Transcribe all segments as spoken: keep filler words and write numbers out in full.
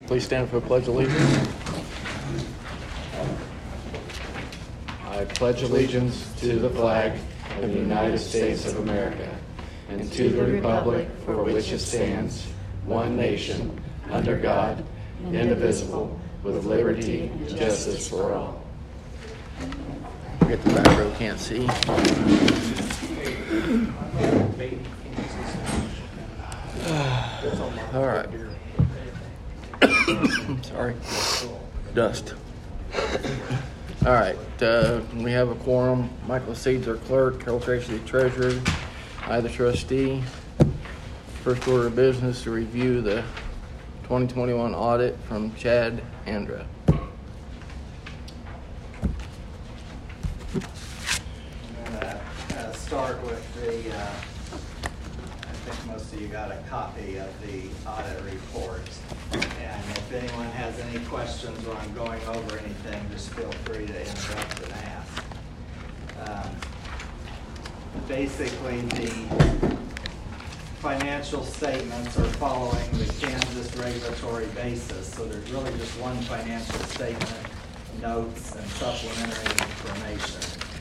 Please stand for the Pledge of Allegiance. I pledge allegiance to the flag of the United States of America and to the republic for which it stands, one nation, under God, indivisible, with liberty and justice for all. Forget the back row can't see. All right. Sorry. Dust. All right. Uh, we have a quorum. Michael Seeds, our clerk. Carol Tracy, the treasurer. I, the trustee. First order of business to review the twenty twenty-one audit from Chad Andra. I'm going to uh, start with the, uh, I think most of you got a copy of the audit report. And if anyone has any questions when I'm going over anything, just feel free to interrupt and ask. Um, basically, the financial statements are following the Kansas regulatory basis, so there's really just one financial statement, notes, and supplementary information.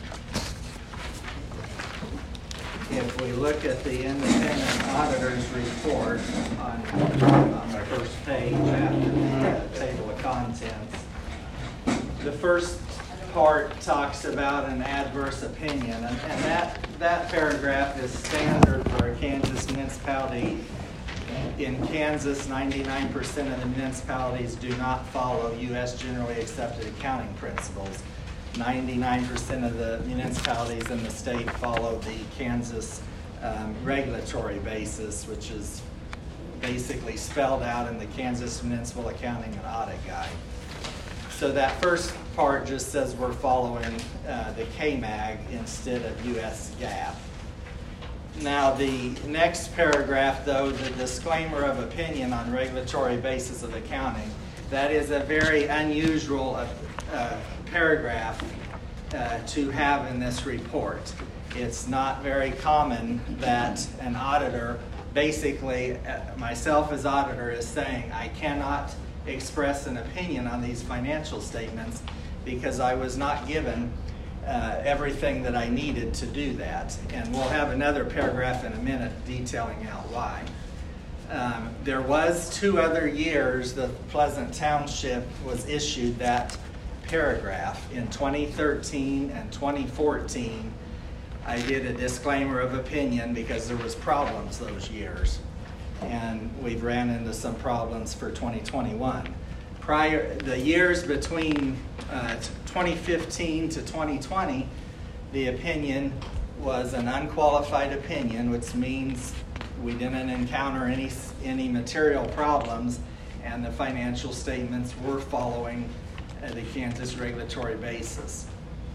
If we look at the independent auditor's report on, on the first page after the uh, table of contents, the first part talks about an adverse opinion, and, and that, that paragraph is standard for a Kansas municipality. In Kansas, ninety-nine percent of the municipalities do not follow U S generally accepted accounting principles. ninety-nine percent of the municipalities in the state follow the Kansas um, regulatory basis, which is basically spelled out in the Kansas Municipal Accounting and Audit Guide. So that first part just says we're following uh, the K M A G instead of U S GAAP. Now the next paragraph, though, the disclaimer of opinion on regulatory basis of accounting, that is a very unusual uh, uh, paragraph uh, to have in this report. It's not very common that an auditor, basically uh, myself as auditor, is saying I cannot express an opinion on these financial statements because I was not given uh, everything that I needed to do that. And we'll have another paragraph in a minute detailing out why. Um, there was two other years that Pleasant Township was issued that paragraph. In twenty thirteen and twenty fourteen, I did a disclaimer of opinion because there was problems those years. And we've ran into some problems for twenty twenty-one. Prior, the years between uh, twenty fifteen to twenty twenty, the opinion was an unqualified opinion, which means we didn't encounter any any material problems, and the financial statements were following uh, the Kansas regulatory basis.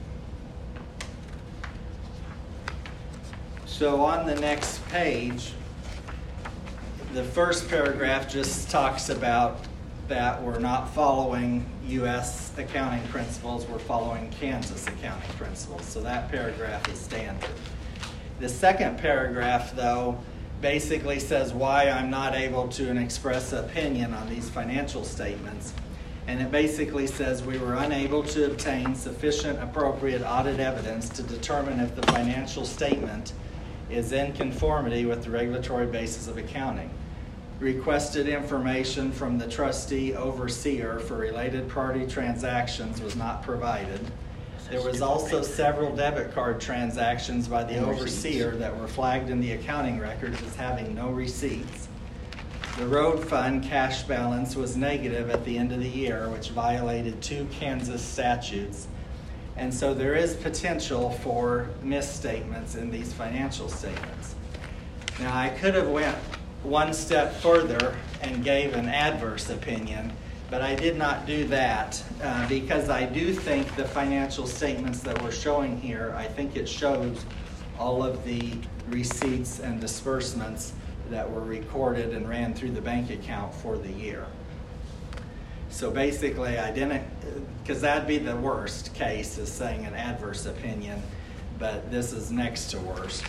So on the next page, the first paragraph just talks about that we're not following U S accounting principles, we're following Kansas accounting principles. So that paragraph is standard. The second paragraph, though, basically says why I'm not able to express opinion on these financial statements. And it basically says we were unable to obtain sufficient appropriate audit evidence to determine if the financial statement is in conformity with the regulatory basis of accounting. Requested information from the trustee overseer for related party transactions was not provided. There was also several debit card transactions by the overseer that were flagged in the accounting records as having no receipts. The road fund cash balance was negative at the end of the year, which violated two Kansas statutes. And so there is potential for misstatements in these financial statements. Now, I could have went one step further and gave an adverse opinion, but I did not do that uh, because I do think the financial statements that we're showing here, I think it shows all of the receipts and disbursements that were recorded and ran through the bank account for the year. So basically I didn't, because that'd be the worst case, is saying an adverse opinion, but this is next to worst.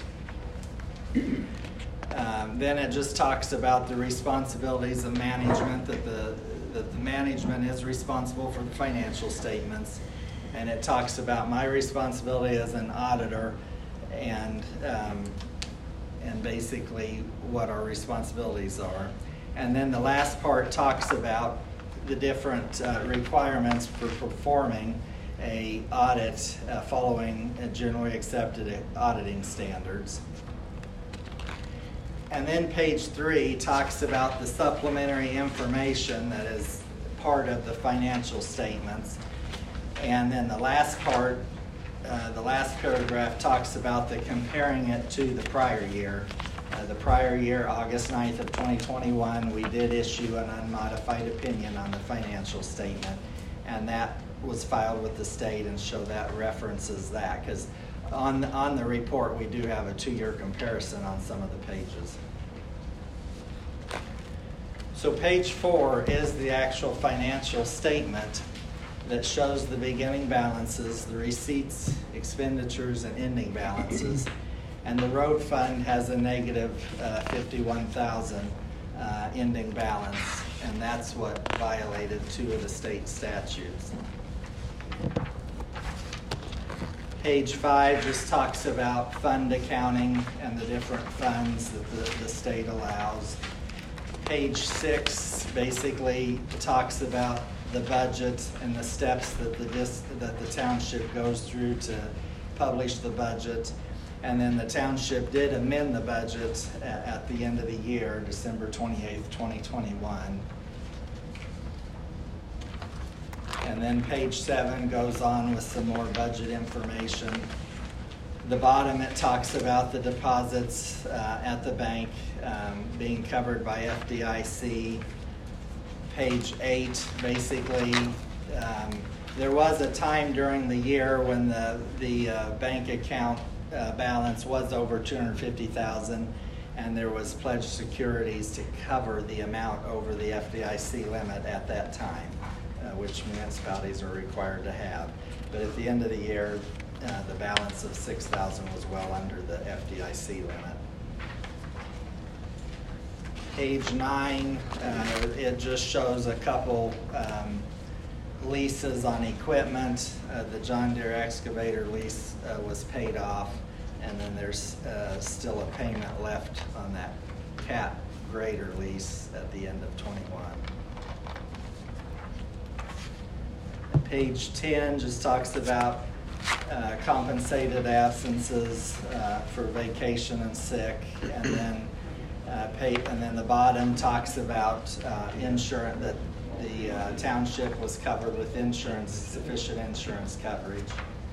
Um, then it just talks about the responsibilities of management that the that the management is responsible for the financial statements, and it talks about my responsibility as an auditor and um, and basically what our responsibilities are. And then the last part talks about the different uh, requirements for performing a audit uh, following uh, generally accepted auditing standards. And then page three talks about the supplementary information that is part of the financial statements. And then the last part, uh, the last paragraph talks about the comparing it to the prior year. Uh, the prior year, August ninth of twenty twenty-one, we did issue an unmodified opinion on the financial statement, and that was filed with the state, and so that references that, because on, on the report we do have a two-year comparison on some of the pages. So page four is the actual financial statement that shows the beginning balances, the receipts, expenditures, and ending balances. And the road fund has a negative uh, fifty-one thousand uh, ending balance, and that's what violated two of the state statutes. Page five just talks about fund accounting and the different funds that the, the state allows. Page six basically talks about the budget and the steps that the, that the township goes through to publish the budget. And then the township did amend the budget at, at the end of the year, December twenty-eighth, twenty twenty-one. And then page seven goes on with some more budget information. The bottom, it talks about the deposits uh, at the bank um, being covered by F D I C. Page eight, basically, um, there was a time during the year when the, the uh, bank account uh, balance was over two hundred fifty thousand dollars, and there was pledged securities to cover the amount over the F D I C limit at that time, uh, which municipalities are required to have. But at the end of the year, uh, the balance of six thousand dollars was well under the F D I C limit. Page nine, uh, it just shows a couple um, leases on equipment. Uh, the John Deere excavator lease uh, was paid off, and then there's uh, still a payment left on that Cat grader lease at the end of twenty-one. And page ten just talks about uh, compensated absences uh, for vacation and sick, and then Uh, pay, and then the bottom talks about uh, insurance, that the uh, township was covered with insurance, sufficient insurance coverage.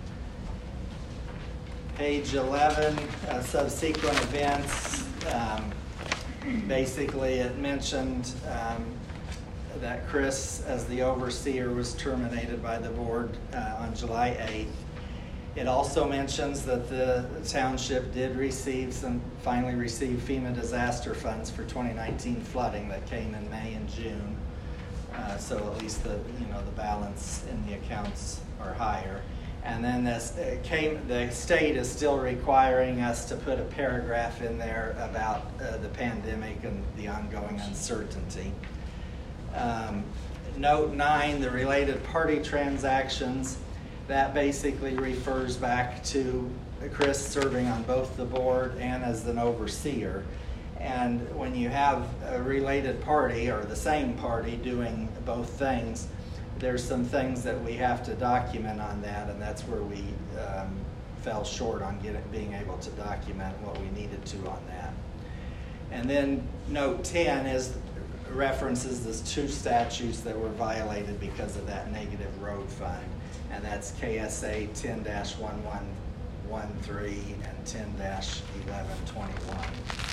Page eleven, uh, subsequent events. Um, basically, it mentioned um, that Chris, as the overseer, was terminated by the board uh, on July eighth. It also mentions that the township did receive some, finally received FEMA disaster funds for twenty nineteen flooding that came in May and June. Uh, so at least the, you know, the balance in the accounts are higher. And then this it came, the state is still requiring us to put a paragraph in there about uh, the pandemic and the ongoing uncertainty. Um, note nine, the related party transactions. That basically refers back to Chris serving on both the board and as an overseer. And when you have a related party or the same party doing both things, there's some things that we have to document on that, and that's where we um, fell short on getting, being able to document what we needed to on that. And then note ten is references those two statutes that were violated because of that negative road fund. And that's K S A ten dash one one one three and ten dash eleven twenty-one.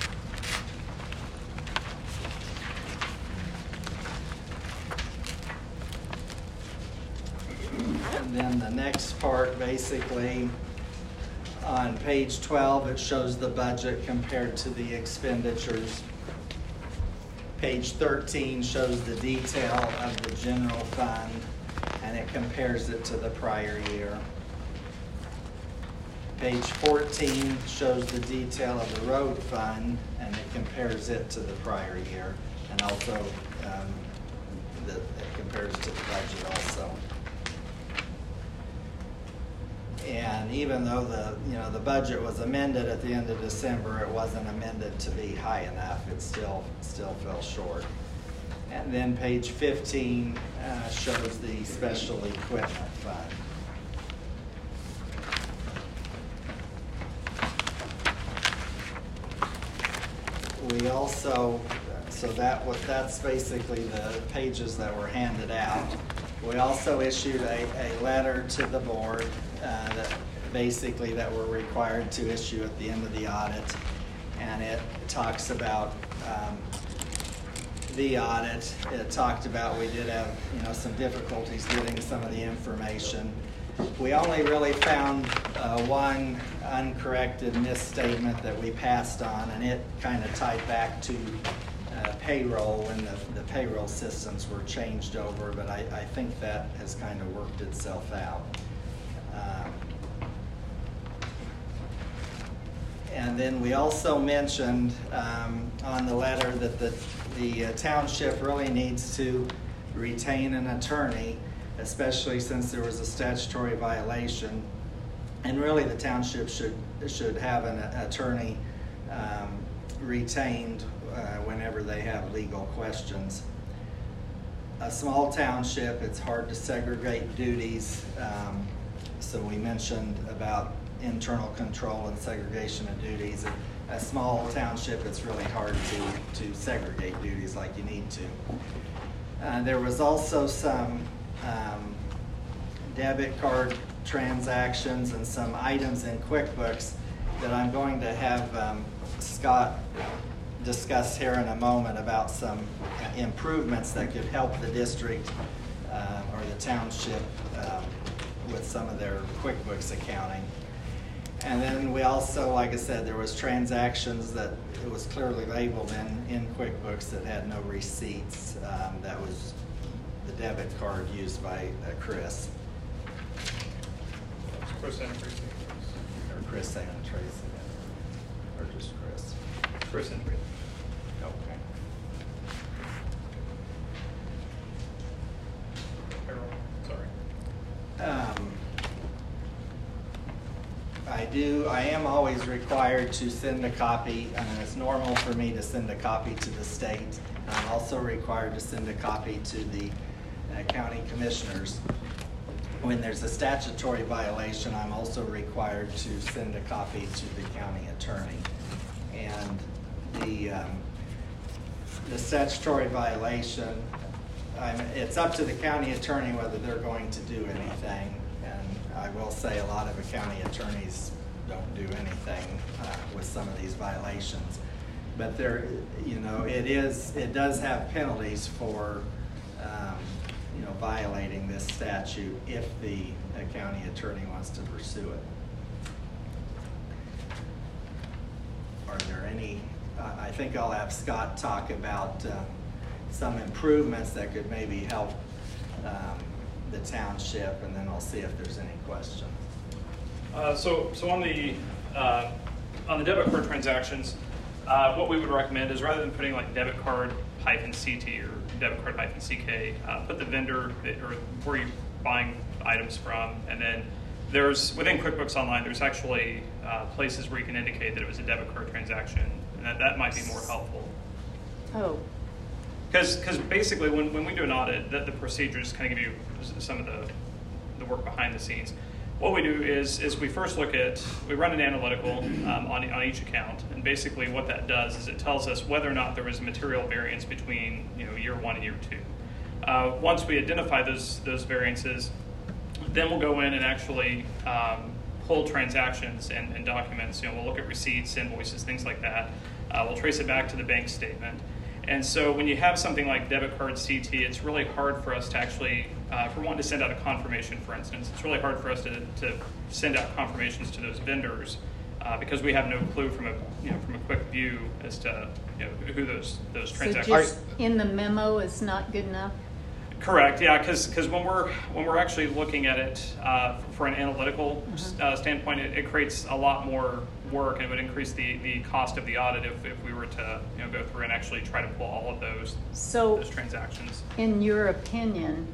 And then the next part, basically, on page twelve, it shows the budget compared to the expenditures. Page thirteen shows the detail of the general fund, and it compares it to the prior year. Page fourteen shows the detail of the road fund, and it compares it to the prior year, and also um, the, it compares to the budget also. And even though the, you know, the budget was amended at the end of December, it wasn't amended to be high enough. It still, still fell short. And then page fifteen uh, shows the special equipment fund. We also, so that was, that's basically the pages that were handed out. We also issued a, a letter to the board uh, that basically that we're required to issue at the end of the audit. And it talks about um, the audit. It talked about we did have, you know, some difficulties getting some of the information. We only really found uh, one uncorrected misstatement that we passed on, and it kind of tied back to uh, payroll when the, the payroll systems were changed over, but I, I think that has kind of worked itself out. Um, and then we also mentioned um, on the letter that the, the uh, township really needs to retain an attorney, especially since there was a statutory violation. And really the township should should have an attorney um, retained uh, whenever they have legal questions. A small township, it's hard to segregate duties. Um, so we mentioned about internal control and segregation of duties. A small township, it's really hard to, to segregate duties like you need to. Uh, there was also some um, debit card transactions and some items in QuickBooks that I'm going to have um, Scott discuss here in a moment about some improvements that could help the district uh, or the township um, with some of their QuickBooks accounting. And then we also, like I said, there was transactions that it was clearly labeled in, in QuickBooks that had no receipts. Um, that was the debit card used by uh, Chris. Chris and Tracy. Or Chris and Tracy. Or just Chris. Chris and Tracy. Okay. Payroll. Sorry. Um, I do, I am always required to send a copy, and it's normal for me to send a copy to the state. I'm also required to send a copy to the uh, county commissioners. When there's a statutory violation, I'm also required to send a copy to the county attorney. And the, um, the statutory violation, I'm, it's up to the county attorney whether they're going to do anything. And I will say a lot of the county attorneys don't do anything uh, with some of these violations. But there, you know, it is, it does have penalties for, um, you know, violating this statute if the uh, county attorney wants to pursue it. Are there any, uh, I think I'll have Scott talk about uh, some improvements that could maybe help um, the township, and then I'll see if there's any questions. Uh, so, so on the uh, on the debit card transactions, uh, what we would recommend is rather than putting like debit card hyphen C T or debit card hyphen C K, uh, put the vendor that, or where you're buying items from, and then there's within QuickBooks Online, there's actually uh, places where you can indicate that it was a debit card transaction, and that, that might be more helpful. Oh. Because because basically when, when we do an audit, the, the procedures kind of give you some of the, the work behind the scenes. What we do is is we first look at, we run an analytical um, on, on each account, and basically what that does is it tells us whether or not there was a material variance between, you know, year one and year two. Uh, once we identify those those variances, then we'll go in and actually um, pull transactions and, and documents. You know, we'll look at receipts, invoices, things like that. Uh, we'll trace it back to the bank statement. And so when you have something like debit card C T, it's really hard for us to actually, uh, if we're wanting to send out a confirmation, for instance, it's really hard for us to, to send out confirmations to those vendors uh, because we have no clue from a, you know, from a quick view as to, you know, who those those transactions So just in the memo is not good enough? Correct. Yeah, because because when we're when we're actually looking at it uh, for an analytical Mm-hmm. uh, standpoint, it, it creates a lot more work, and it would increase the, the cost of the audit if, if we were to, you know, go through and actually try to pull all of those So those transactions. in your opinion,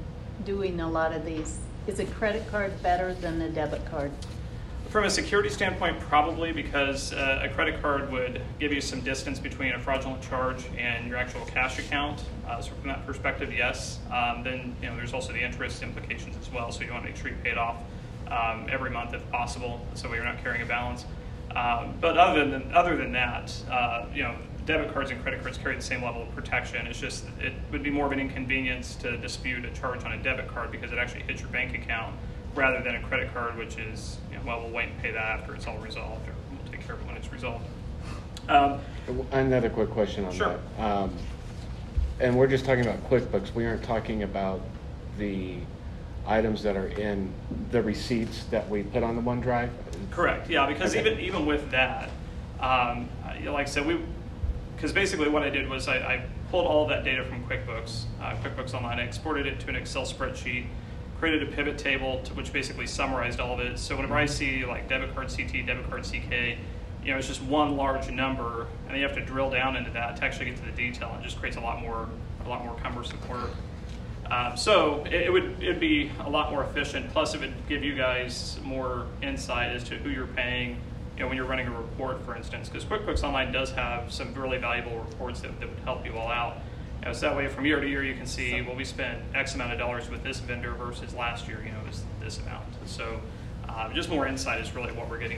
doing a lot of these? Is a credit card better than a debit card? From a security standpoint, probably, because uh, a credit card would give you some distance between a fraudulent charge and your actual cash account. Uh, so from that perspective, yes. Um, then you know there's also the interest implications as well. So you want to make sure you pay it off um, every month if possible, so you're not carrying a balance. Um, but other than other than that, uh, you know, debit cards and credit cards carry the same level of protection. It's just it would be more of an inconvenience to dispute a charge on a debit card because it actually hits your bank account, rather than a credit card, which is, you know, well, we'll wait and pay that after it's all resolved, or we'll take care of it when it's resolved. Um, Another quick question on Sure. that. Um, and we're just talking about QuickBooks. We aren't talking about the items that are in the receipts that we put on the OneDrive? Correct, yeah, because Okay. even even with that, um, I- like I said, we, because basically what I did was I, I pulled all of that data from QuickBooks, uh, QuickBooks Online, I exported it to an Excel spreadsheet, created a pivot table to, which basically summarized all of it. So whenever I see like debit card C T, debit card C K, you know, it's just one large number, and then you have to drill down into that to actually get to the detail. It just creates a lot more, a lot more cumbersome work. Um, so it, it would it'd be a lot more efficient. Plus, it would give you guys more insight as to who you're paying. You know, when you're running a report, for instance, because QuickBooks Online does have some really valuable reports that, that would help you all out. You know, so that way, from year to year, you can see, well, we spent X amount of dollars with this vendor versus last year, you know, it was this amount. So uh, just more insight is really what we're getting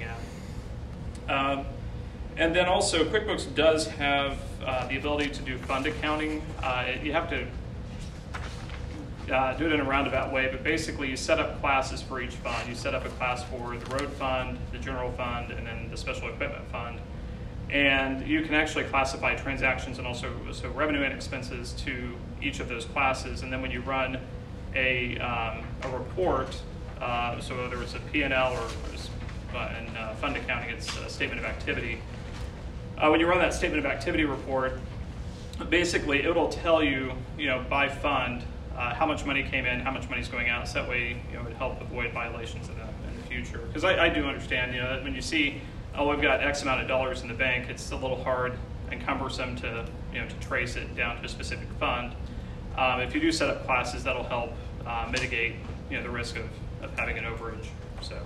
at. Um, and then also, QuickBooks does have uh, the ability to do fund accounting. Uh, it, you have to uh, do it in a roundabout way, but basically you set up classes for each fund. You set up a class for the road fund, the general fund, and then the special equipment fund. And you can actually classify transactions and also so revenue and expenses to each of those classes. And then when you run a, um, a report, uh, so whether it's a P and L or uh, in uh, fund accounting, it's a statement of activity. Uh, when you run that statement of activity report, basically it'll tell you, you know, by fund, uh, how much money came in, how much money is going out. So that way, you know, it would help avoid violations in the, in the future. Because I, I do understand, you know, that when you see, oh, we've got X amount of dollars in the bank, it's a little hard and cumbersome to, you know, to trace it down to a specific fund. Um, if you do set up classes, that'll help uh, mitigate, you know, the risk of, of having an overage. So,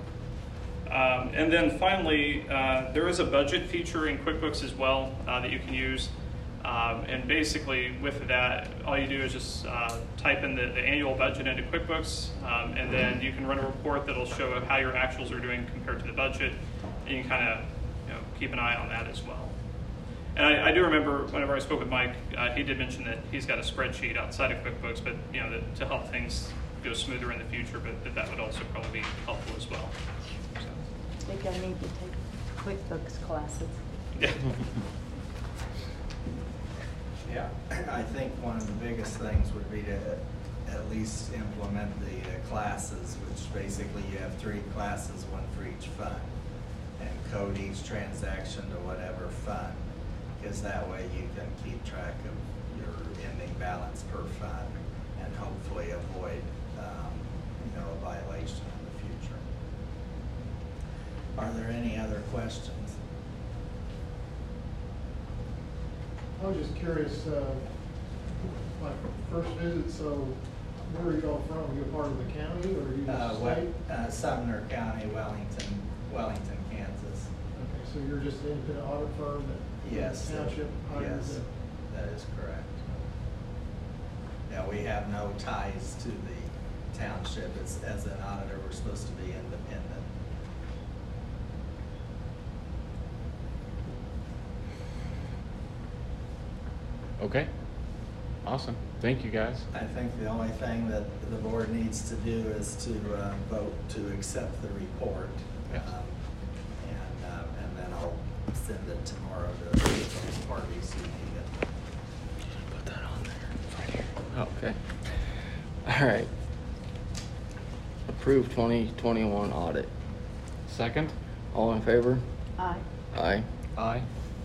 um, and then finally, uh, there is a budget feature in QuickBooks as well uh, that you can use. Um, and basically, with that, all you do is just uh, type in the, the annual budget into QuickBooks, um, and then you can run a report that'll show how your actuals are doing compared to the budget. And you can kind of, you know, keep an eye on that as well. And I, I do remember whenever I spoke with Mike, uh, he did mention that he's got a spreadsheet outside of QuickBooks, but you know, that, to help things go smoother in the future, but that, that would also probably be helpful as well. So. I think I need to take QuickBooks classes. Yeah. Yeah, I think one of the biggest things would be to at least implement the uh, classes, which basically you have three classes, one for each fund, and code each transaction to whatever fund, because that way you can keep track of your ending balance per fund and hopefully avoid um, you know, a violation in the future. Are there any other questions? I was just curious, uh, my first visit, so where are you all from? Are you a part of the county or are you Uh, the what, state? uh, Sumner County, Wellington, Wellington, Kansas. Okay, so you're just an independent audit firm that Yes. township hires Yes, it? that is correct. Yeah, we have no ties to the township. It's, as an auditor, we're supposed to be independent. Okay. Awesome. Thank you, guys. I think the only thing that the board needs to do is to uh, vote to accept the report. Yes. Um, And, uh, and then I'll send it tomorrow to those parties who need it. Put that on there. Right here. Oh, okay. All right. Approve twenty twenty-one audit. Second? All in favor? Aye. Aye. Aye.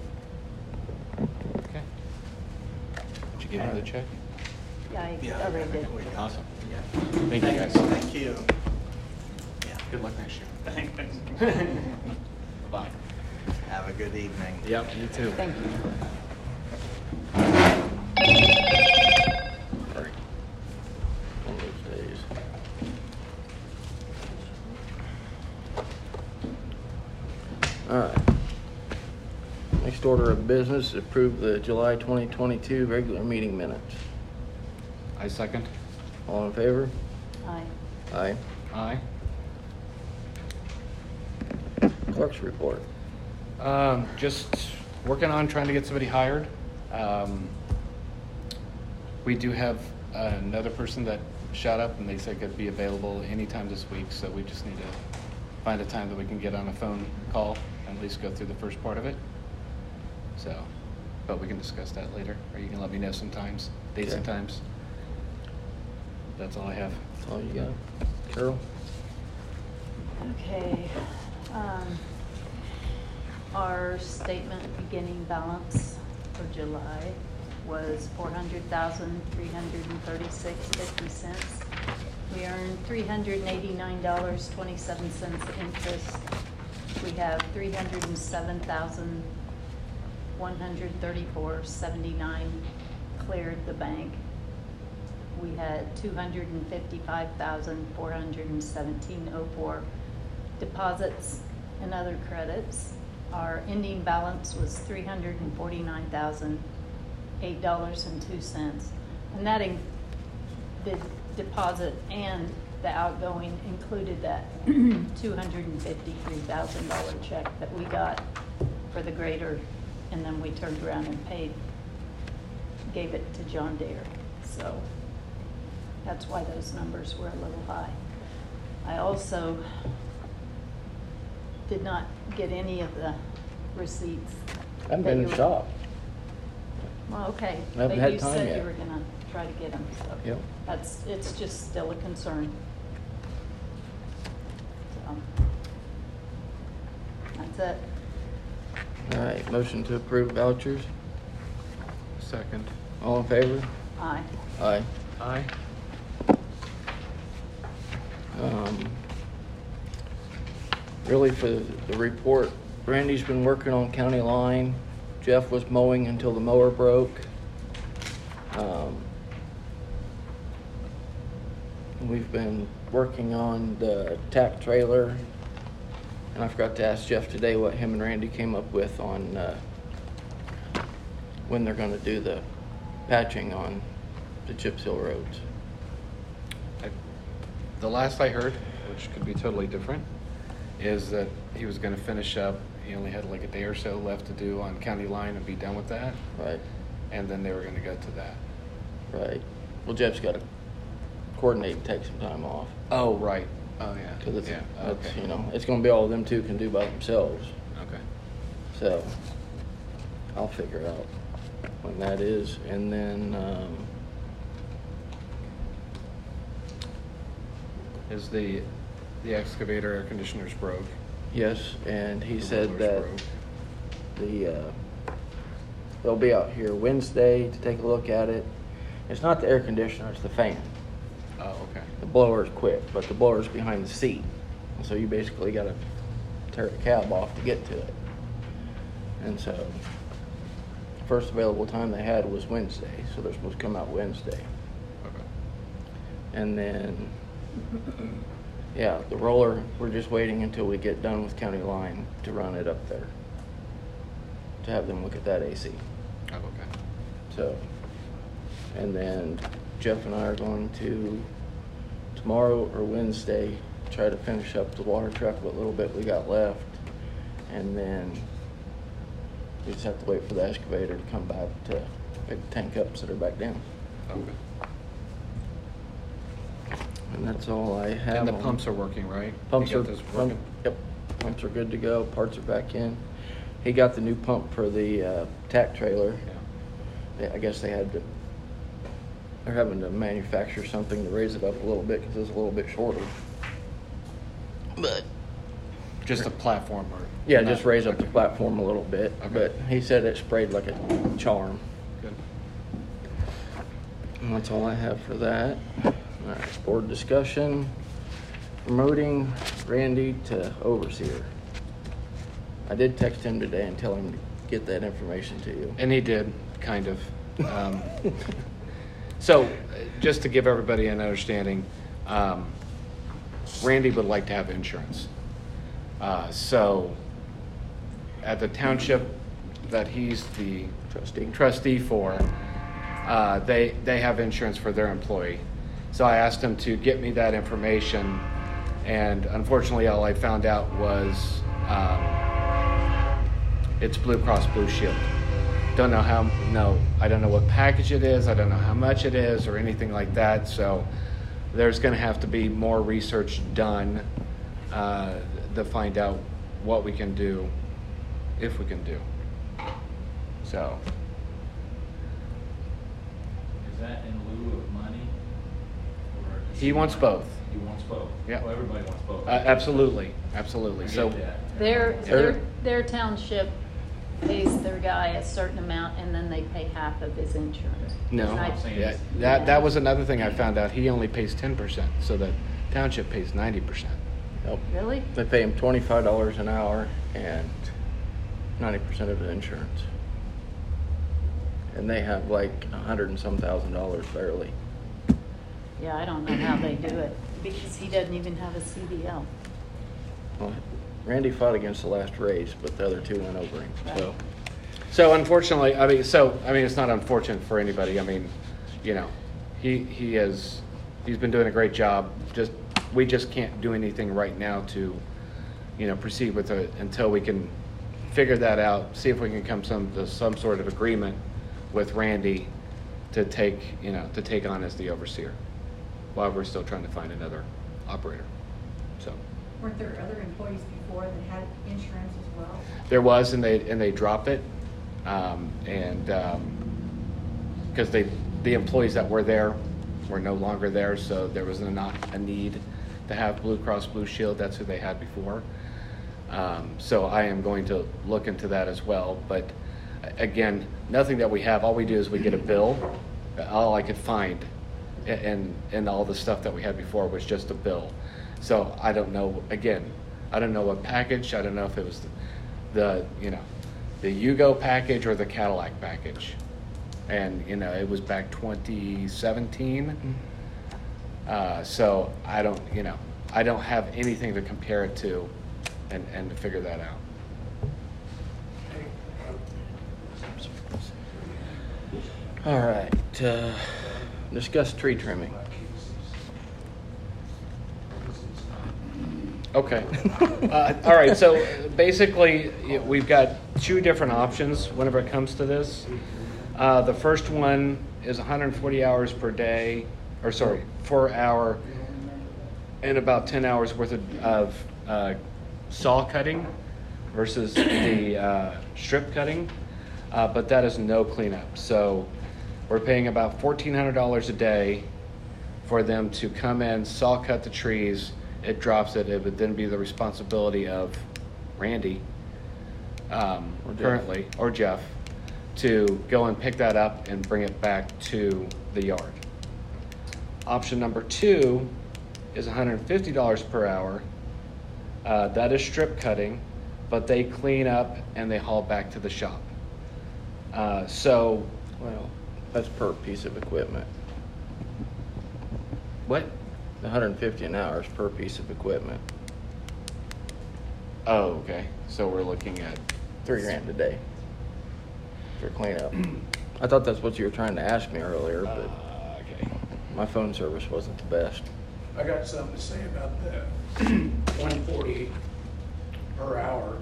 Okay. Did you give her the check? Yeah, I Yeah, already I did. think we got it. Awesome. Yeah. Thank you, guys. Thank you. Yeah. Good luck next year. Thanks. Bye. Have a good evening. Yep, you too. Thank you. Sorry. One of those days. All right. Next order of business is approve the July twenty twenty-two regular meeting minutes. I second. All in favor? Aye. Aye. Aye. Clerk's report. Um, just working on trying to get somebody hired. Um, we do have another person that shot up and they said could be available anytime this week, so we just need to find a time that we can get on a phone call and at least go through the first part of it. So, but we can discuss that later, or you can let me know sometimes, dates and Okay. times. That's all I have. That's all you got. Carol? Okay. Um, Our statement beginning balance for July was four hundred thousand, three hundred and thirty-six, fifty cents. We earned three hundred and eighty-nine dollars, twenty-seven cents interest. We have three hundred and seven thousand, one hundred thirty-four, seventy-nine cleared the bank. We had two hundred and fifty-five thousand, four hundred and seventeen oh four deposits and other credits. Our ending balance was three hundred and forty-nine thousand, eight dollars and two cents. And that in, the deposit and the outgoing included that two hundred and fifty-three thousand dollar check that we got for the grader, and then we turned around and paid, gave it to John Deere. So that's why those numbers were a little high. I also did not get any of the receipts. I haven't that been in you were- shop. Well, okay. I haven't But had you time said yet. you were gonna try to get them, so. Yep. That's, it's just still a concern. So, that's it. All right, motion to approve vouchers. Second. All in favor? Aye. Aye. Aye. Um, really for the report, Randy's been working on county line. Jeff was mowing until the mower broke. Um, we've been working on the tack trailer. And I forgot to ask Jeff today what him and Randy came up with on uh, when they're gonna do the patching on the chip seal roads. I- The last I heard, which could be totally different, is that he was gonna finish up, he only had like a day or so left to do on county line and be done with that, Right, and then they were gonna go to that. right. Well, Jeff's gotta coordinate and take some time off. Oh, right. Oh, yeah. Cause it's, Yeah, it's, okay. you know, it's gonna be all them two can do by themselves. Okay. So, I'll figure out when that is, and then, um, Is the, the excavator air conditioners broke? yes, and he The said rollers that broke. the, uh, they'll be out here Wednesday to take a look at it. It's not the air conditioner, it's the fan. Oh, okay. The blower's quick, but the blower's behind the seat. So you basically gotta tear the cab off to get to it. And so, first available time they had was Wednesday, so they're supposed to come out Wednesday. Okay. And then, yeah, the roller, we're just waiting until we get done with county line to run it up there. To have them look at that A C. Oh, okay. So, and then Jeff and I are going to, tomorrow or Wednesday, try to finish up the water truck, what little bit we got left. And then we just have to wait for the excavator to come back to pick the tank up, set her back down. Okay. And that's all I have. And the on- pumps are working, right? Pumps You are, got those pump- working? yep, pumps are good to go, parts are back in. He got the new pump for the uh, tack trailer. Yeah. They- I guess they had to, they're having to manufacture something to raise it up a little bit because it's a little bit shorter. But, Just a platform or? yeah, not- just raise up the okay. platform a little bit. Okay. But he said it sprayed like a charm. Good. And that's all I have for that. All right, board discussion, promoting Randy to overseer. I did text him today and tell him to get that information to you. And he did, kind of. Um, So, uh, just to give everybody an understanding, um, Randy would like to have insurance. Uh, so at the township that he's the Trustee. trustee for, uh, they, they have insurance for their employee. So I asked him to get me that information, and unfortunately all I found out was um, it's Blue Cross Blue Shield. Don't know how, no, I don't know what package it is, I don't know how much it is or anything like that, so there's gonna have to be more research done uh, to find out what we can do, if we can do. So, Is that in lieu of money? Or does he wants both. He wants both? Yeah. Well, everybody wants both. Uh, absolutely, absolutely. I So, get that. Their, Sure. their, their township pays their guy a certain amount and then they pay half of his insurance. no, And I- I'm saying yeah, is- that, that was another thing I found out. He only pays ten percent, so the township pays ninety percent. Nope. Really? They pay him twenty-five dollars an hour and ninety percent of the insurance. And they have like a hundred and some thousand dollars barely. Yeah, I don't know how they do it because he doesn't even have a C D L. Well, Randy fought against the last raise, but the other two went over him, so. So unfortunately, I mean, so, I mean, it's not unfortunate for anybody. I mean, you know, he, he has, he's been doing a great job. Just, we just can't do anything right now to, you know, proceed with it until we can figure that out, see if we can come some, to some sort of agreement with Randy to take, you know, to take on as the overseer, while we're still trying to find another operator, so. Weren't there other employees before that had insurance as well? There was, and they, and they dropped it, um, and, um, because they, the employees that were there were no longer there, so there was not a need to have Blue Cross Blue Shield. That's who they had before. Um, so I am going to look into that as well, but again, nothing that we have. All we do is we get a bill. All I could find, and and all the stuff that we had before was just a bill. So I don't know. Again, I don't know what package. I don't know if it was the, the you know, the Yugo package or the Cadillac package. And you know, it was back twenty seventeen. Uh, so I don't, you know, I don't have anything to compare it to, and and to figure that out. All right, uh, discuss tree trimming. Okay. Uh, all right. So basically, y- we've got two different options whenever it comes to this. Uh, the first one is one hundred forty hours per day, or sorry, per hour, and about ten hours worth of, of uh, saw cutting versus the uh, strip cutting. Uh, but that is no cleanup. So we're paying about fourteen hundred dollars a day for them to come in, saw cut the trees. It drops it. It would then be the responsibility of Randy, um, Or Jeff. currently, or Jeff, to go and pick that up and bring it back to the yard. Option number two is one hundred fifty dollars per hour. Uh, that is strip cutting, but they clean up and they haul back to the shop. Uh, so, Well, that's per piece of equipment. what? one hundred fifty an hour is per piece of equipment. Oh, okay. So we're looking at, Three grand a day for cleanup. I thought that's what you were trying to ask me earlier, uh, but okay. my phone service wasn't the best. I got something to say about that. one forty per hour.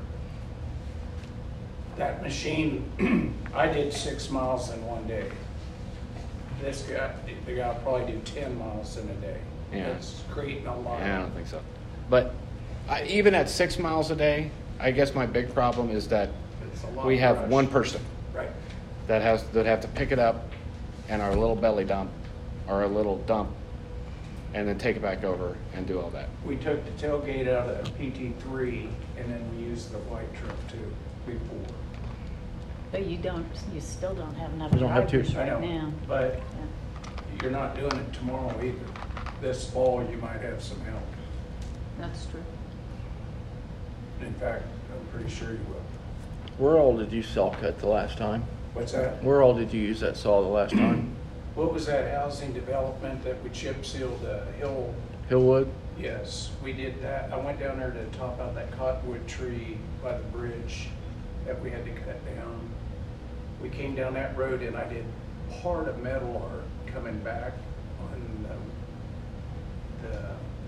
That machine, I did six miles in one day. This guy, the guy will probably do ten miles in a day. Yeah. It's creating a lot. Yeah, I don't think so. But I, even at six miles a day, I guess my big problem is that It's a lot we of have brush. one person Right. that has, that have to pick it up and our little belly dump, or a little dump, and then take it back over and do all that. We took the tailgate out of P T three and then we used the white truck too before. But you don't, you still don't have enough We don't have two. drivers I right know, now. but Yeah, you're not doing it tomorrow either. This fall, you might have some help. that's true. In fact, I'm pretty sure you will. Where all did you saw cut the last time? What's that? Where all did you use that saw the last time? What was that housing development that we chip sealed the hill Hillwood? Yes, we did that. I went down there to top out that cottonwood tree by the bridge that we had to cut down. We came down that road and I did part of Metal Art coming back on the, the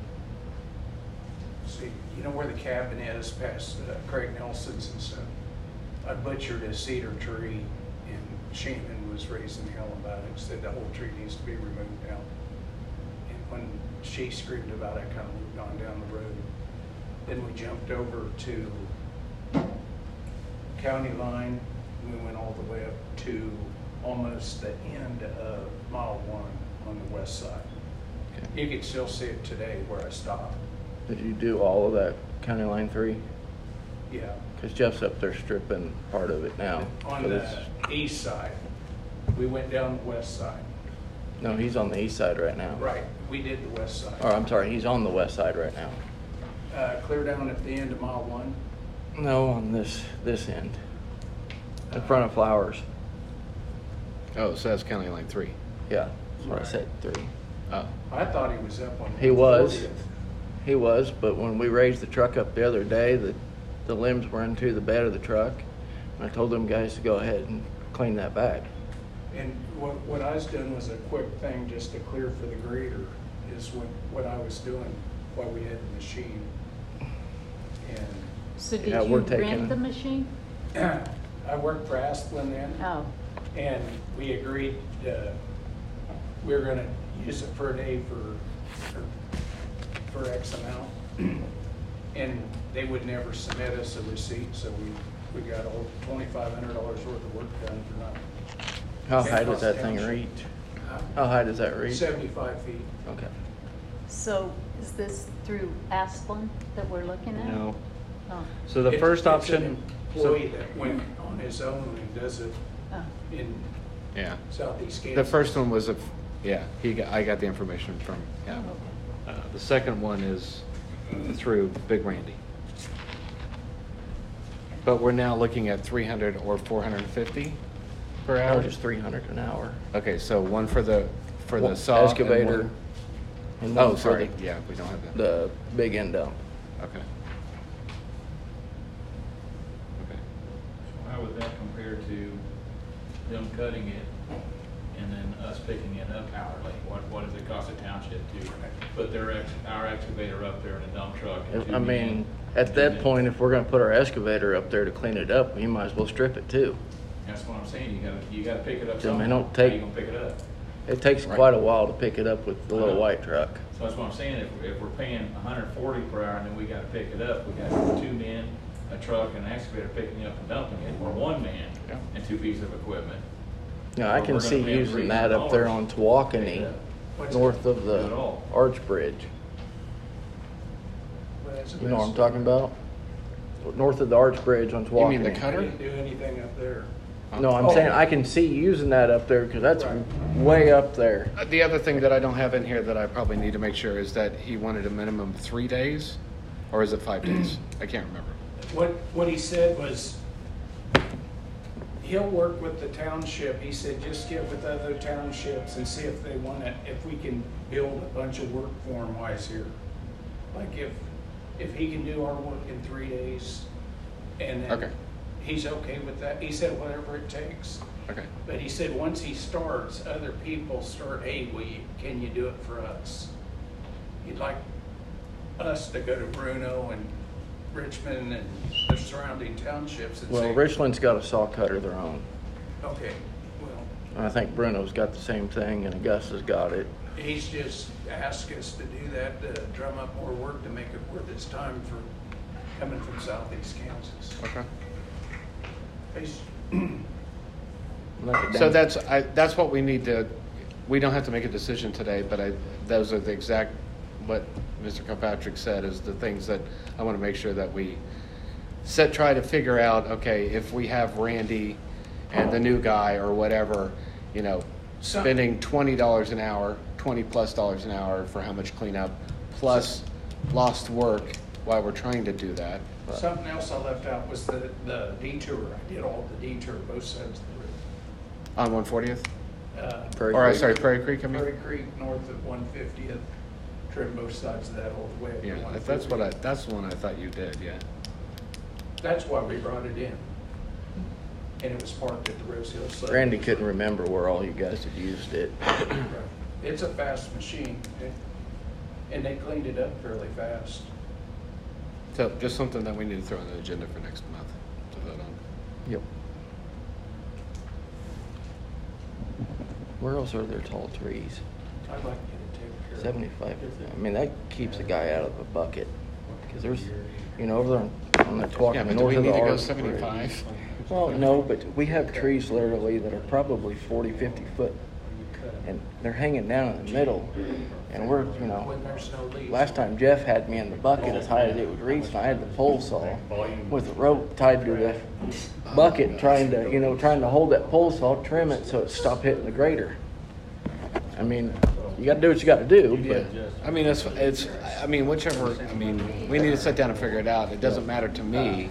see, you know where the cabin is past uh, Craig Nelson's and stuff. I butchered a cedar tree and Shannon was raising hell about it, said the whole tree needs to be removed now. And when she screamed about it, I kind of moved on down the road. Then we jumped over to county line. We went all the way up to almost the end of mile one on the west side. Okay. You can still see it today where I stopped. Did you do all of that County Line three? Yeah. Because Jeff's up there stripping part of it now. On So the it's- east side. We went down the west side. No, he's on the east side right now. Right, we did the west side. Or I'm sorry, he's on the west side right now. Uh, clear down at the end of mile one. No, on this, this end. In front of Flowers. Oh, so that's County Line three. Yeah, that's what I Right. said, three. Oh, I thought he was up on. He was. fortieth. He was, but when we raised the truck up the other day, the, the limbs were into the bed of the truck. And I told them guys to go ahead and clean that back. And what, what I was doing was a quick thing just to clear for the grader is what, what I was doing while we had the machine. And So did Yeah, you we're taking- rent the machine? I worked for Asplin then. Oh, And we agreed, uh, we were gonna use it for a day for, for, for X amount. And they would never submit us a receipt, so we, we got all twenty-five hundred dollars worth of work done for nothing. How Yeah, high does that township. thing reach? Uh, How high does that reach? Seventy-five feet. Okay. so is this through Asplin that we're looking at? no. Oh, So the It- first it's an option, Employee that went on his own and does it oh. in yeah. southeast Kansas. The first one was a, yeah, he got, I got the information from, yeah. Oh, Uh, The second one is through Big Randy. But we're now looking at three hundred or four hundred fifty per Or hour? just three hundred an hour. Okay, so one for the, for the One saw. and excavator. one- And Oh, one for sorry, the- yeah, we don't have that. The big end dump. Okay. Okay. How would that compare to them cutting it and then us picking it up hourly? What, what does it cost a township to put their, ex our excavator up there in a dump truck? and I two men mean, at and that then- point, if we're gonna put our excavator up there to clean it up, you might as well strip it too. That's what I'm saying, you gotta, you gotta pick it up So, I mean, somehow. don't How take- you gonna pick it up? It takes Right. quite a while to pick it up with the I little know. white truck. So that's what I'm saying, if, if we're paying a hundred forty per hour and then we gotta pick it up, we got two men, a truck and an excavator picking it up and dumping it, or one man Yeah. and two pieces of equipment. Now, I Or can we're see gonna pay using that up there on three hundred dollars to pick Tawakoni, it up. What's north of Do it the all. Arch Bridge. Well, that's the You know what I'm best. talking about? North of the Arch Bridge on Tawakoni. You mean the I cutter? didn't do anything up there. No, I'm Oh. saying I can see using that up there because that's Right. way up there. Uh, The other thing that I don't have in here that I probably need to make sure is that he wanted a minimum of three days, or is it five days? I can't remember. What, what he said was, he'll work with the township. He said, just get with other townships and see if they want to, if we can build a bunch of work for him while he's here. Like if, if he can do our work in three days and Okay. then he's okay with that. He said, whatever it takes. Okay. But he said, once he starts, other people start, hey, will you, can you do it for us? He'd like us to go to Bruno and Richmond and the surrounding townships and Well, say, Richland's got a saw cutter of their own. okay, well, And I think Bruno's got the same thing and Augusta's got it. he's just asked us to do that, to drum up more work to make it worth his time for coming from southeast Kansas. Okay. He's, Look at So Dan- that's, I, that's what we need to, we don't have to make a decision today, but I, those are the exact, what Mister Kilpatrick said is the things that I want to make sure that we set, try to figure out, okay, if we have Randy and the new guy or whatever, you know, So- spending twenty dollars an hour, twenty plus dollars an hour for how much cleanup, plus lost work while we're trying to do that. But- something else I left out was the, the detour. I did all the detour both sides of On one fortieth? the road. Uh, Prairie Or, I'm Creek. sorry, Prairie Creek, I mean? Prairie Creek north of one fiftieth, trim both sides of that all the way. up to Yeah, one if that's what I, forty. that's the one I thought you did, yeah. That's why we brought it in. And it was parked at the Rose Hill site. Randy couldn't remember where all you guys had used it. Right. It's a fast machine, eh, and they cleaned it up fairly fast. So just something that we need to throw on the agenda for next month to vote on. Yep. Where else are there tall trees? I'd like to get it taken care of. Seventy-five, I mean, that keeps a guy out of a bucket. Cause there's, you know, over there on the Tuaca, Yeah, but do north we of the need to go arch. seventy-five? Well, no, but we have trees literally that are probably forty, fifty foot, and they're hanging down in the middle. And we're, you know, When there's no leaves. last time Jeff had me in the bucket as high as it would reach, and I had the pole saw with a rope tied to the bucket, trying to, you know, trying to hold that pole saw, trim it so it stopped hitting the grader. I mean, you gotta do what you gotta do, but I mean, it's, it's, I mean, whichever, I mean, we need to sit down and figure it out. It doesn't matter to me.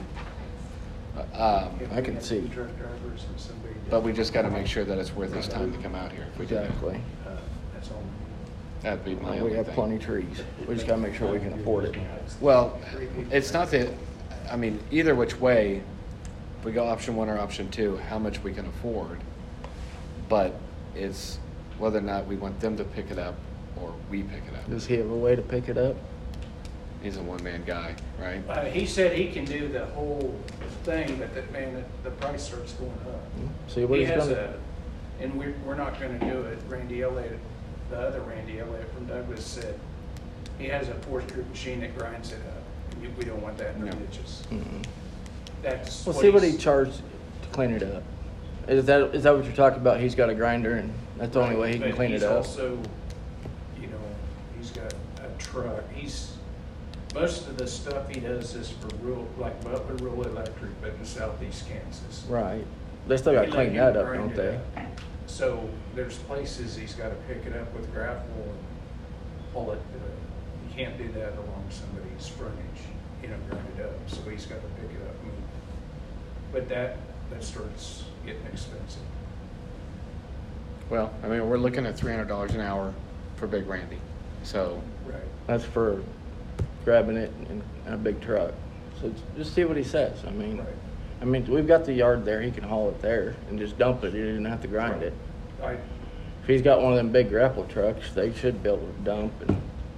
Um, I can see. Truck drivers and somebody. but we just gotta make sure that it's worth his time to come out here if we do that. exactly. Uh, That's all. That'd be my We only have thing. plenty of trees. We just gotta make sure we can afford it. Well, it's not that, I mean, either which way, we go option one or option two, how much we can afford. But it's whether or not we want them to pick it up or we pick it up. Does he have a way to pick it up? He's a one-man guy, right? Uh, he said he can do the whole thing, but that, man, the- the price starts going up. See what He he's has gonna. a, and we're, we're not gonna do it. Randy Elliott, the other Randy Elliott from Douglas said, he has a fourth group machine that grinds it up. And you- We don't want that in our No. ditches. Mm-mm. That's. We'll see what he he's- charged to clean it up. Is that, is that what you're talking about? He's got a grinder and that's the only way he can But clean it he's up? also, you know, he's got a truck. He's, most of the stuff he does is for rural, like Butler Rural Electric, but in southeast Kansas. Right. They still gotta They let clean him that up, grind don't it they? up. So there's places he's gotta pick it up with grapple and pull it. uh, You can't do that along somebody's frontage, you know, grind it up. So he's gotta pick it up. and move. But that, that starts getting expensive. Well, I mean, we're looking at three hundred dollars an hour for Big Randy. So, Right. That's for grabbing it in, in a big truck. So j- just see what he says. I mean, Right. I mean, we've got the yard there. He can haul it there and just dump it. He didn't have to grind it. I, If he's got one of them big grapple trucks, they should be able to dump and,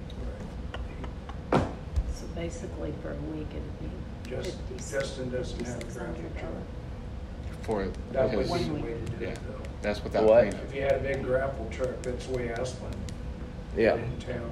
So basically for a week it'd be Just, fifty, Justin doesn't have a fifty-six gravel hundred truck. dollars. for, That would because, be the One way to do yeah, it though. that's without What? cleanup. If you had a big grapple truck, that's the way Asplin yeah. did in town.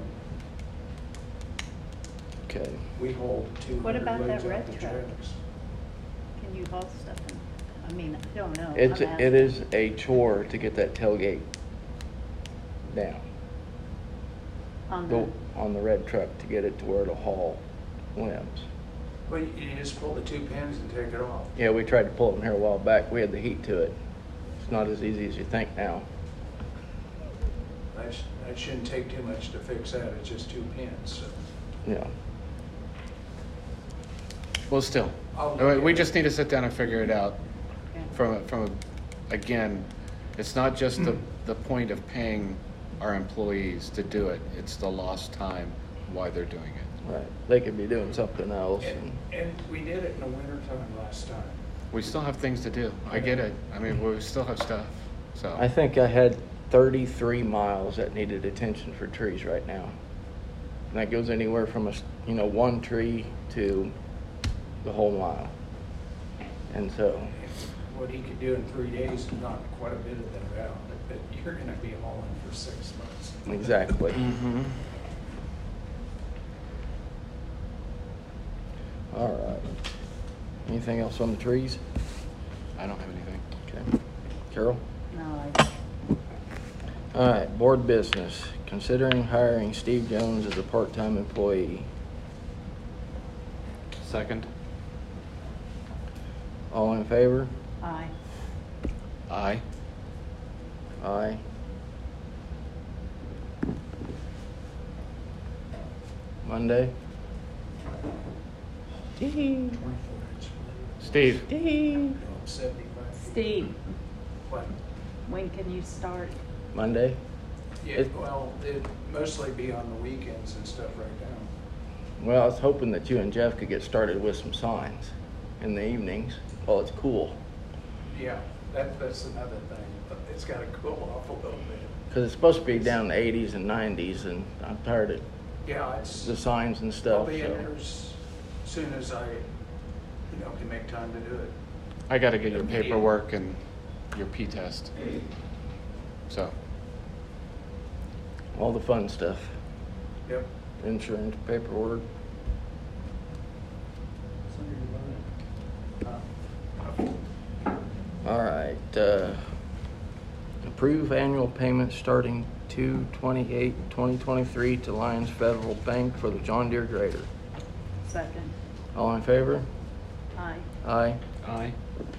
Okay. We hold two What hundred about that loads red out the truck? trucks. Can you haul stuff in? I mean, I don't know. It's, I'm it asking. is a chore to get that tailgate down. On The, the, on the red truck to get it to where it'll haul limbs. Well, you you just pull the two pins and take it off. Yeah, we tried to pull it in here a while back. We had the heat to it. It's not as easy as you think now. That, sh- that shouldn't take too much to fix that, it's just two pins, so. Yeah. Well, still, I'll look we we at just need to sit down and figure it out. okay. From, a- from, a- again, it's not just the, the point of paying our employees to do it, it's the lost time why they're doing it. Right. They could be doing something else. And, And, and we did it in the wintertime last time. We still have things to do, I get it, I mean, we still have stuff, so. I think I had thirty-three miles that needed attention for trees right now. And that goes anywhere from a, s- you know, one tree to the whole mile. And so, What he could do in three days, knock quite a bit of that out, but you're gonna be hauling for six months. exactly. Mhm. All right. Anything else on the trees? I don't have anything. Okay. Carol? No, I, All right, board business. Considering hiring Steve Jones as a part-time employee. Second? All in favor? I, Aye. Aye. Monday? Steve. Twenty-four inch. Steve? Steve. Seventy-five feet. Steve, What? when can you start? Monday? Yeah, It- well, it'd mostly be on the weekends and stuff right now. Well, I was hoping that you and Jeff could get started with some signs in the evenings while it's cool. Yeah, that, that's another thing. It's gotta cool off a little bit. Because it's supposed to be down in the eighties and nineties, and I'm tired of Yeah, it's, the signs and I'll stuff. be in So. there as soon as I, you know, can make time to do it. I gotta get your paperwork and your P-test. So, All the fun stuff. Yep. Insurance, paperwork. All right. Uh, approve annual payments starting two twenty-eight twenty twenty-three to Lions Federal Bank for the John Deere grader. Second. All in favor? Aye. Aye. aye.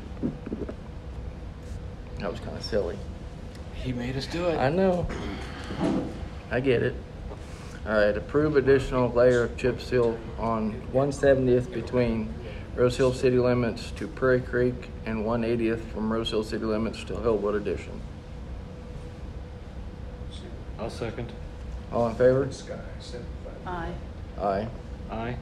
That was kind of silly. He made us do it. I know. I get it. All right, approve additional layer of chip seal on one seventieth between Rose Hill city limits to Prairie Creek and one eightieth from Rose Hill city limits to Hillwood Addition. I'll second. All in favor? Sky, seventy-five. Aye. Aye. Aye.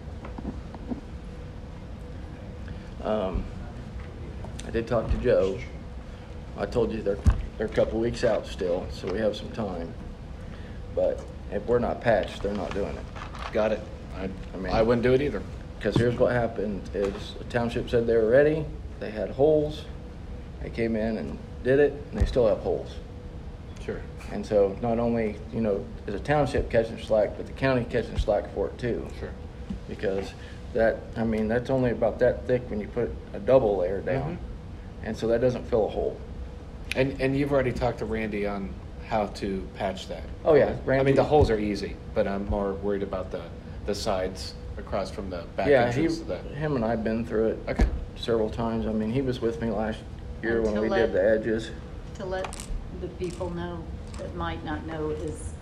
Um, I did talk to Joe. I told you they're, they're a couple weeks out still, so we have some time. But if we're not patched, they're not doing it. Got it. I, I mean- I wouldn't do it either. Because here's what happened, is the township said they were ready, they had holes, they came in and did it, and they still have holes. Sure. And so not only, you know, is the township catching slack, but the county catching slack for it too. Sure. Because that, I mean, that's only about that thick when you put a double layer down. Mhm. And so that doesn't fill a hole. And and you've already talked to Randy on how to patch that. Oh, yeah, I Randy- mean, the holes are easy, but I'm more worried about the, the sides across from the back Yeah, he, entrance to the. him and I've been through it Okay. several times. I mean, he was with me last year And when to we let- did the edges. To let the people know that might not know is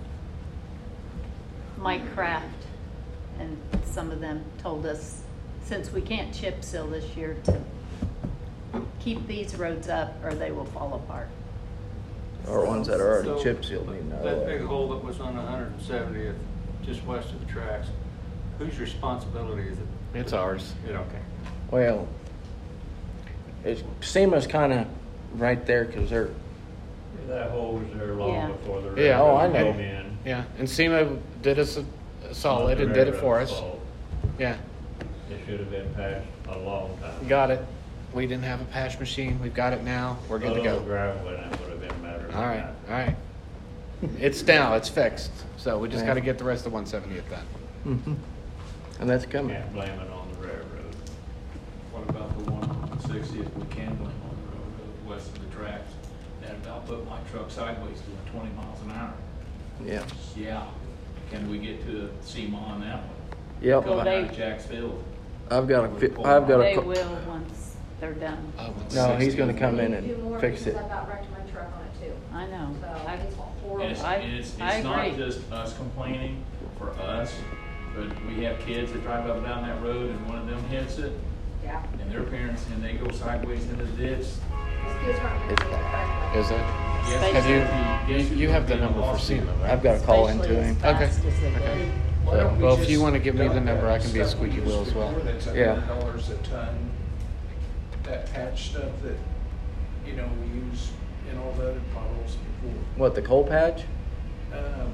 Mike Kraft, and some of them told us, since we can't chip seal this year, to keep these roads up or they will fall apart. Or ones that are already So, chip sealed need no. That big hole that was on one hundred seventieth, just west of the tracks, whose responsibility is it? It's ours. Yeah, okay. Well, it's, SEMA's kind of right there because they're, That hole was there long Yeah. before the Yeah. Oh, I railroad know. came in. Yeah, and SEMA did us a, a solid Not and the did it for railroad's us. fault. Yeah, It should have been patched a long time. got it. We didn't have a patch machine. We've got it now. We're good to A little go. gravel in it would have been better than All right, that. all right. It's now, it's fixed. So we just Yeah. got to get the rest of one seventieth done. Mhm. and that's coming. Can't blame it on the railroad. What about the one on sixtieth we can blame on the road uh, west of the tracks? That about put my truck sideways doing twenty miles an hour. Yeah. Yeah. Can we get to SEMA on that one? Yep. Well, Coming they- out of Jack's Field. I've got a, fi- I've got They a, co- will once they're done. Oh, it's no, he's gonna sixtieth. come in Do more and fix because it. I got wrecked my truck on it too. I know. So I- it's And horrible. it's, I- it's, I it's not agree. just us complaining for us, but we have kids that drive up and down that road and one of them hits it Yeah. and their parents, and they go sideways into the ditch. These kids aren't It's- really correctly. Is it? Yes, Have you, yes, you, it's you have the gonna be a number for lawsuit. SEMA, right? I've got to call into Especially him. as fast Okay. as they Okay. do. Why don't we Well, if just you wanna give me the dump number, that I can be a stuff we squeaky used wheel as well. before That's a Yeah. hundred dollars a ton, that patch stuff that, you know, we use in all the other puddles before. What, the coal patch? Um,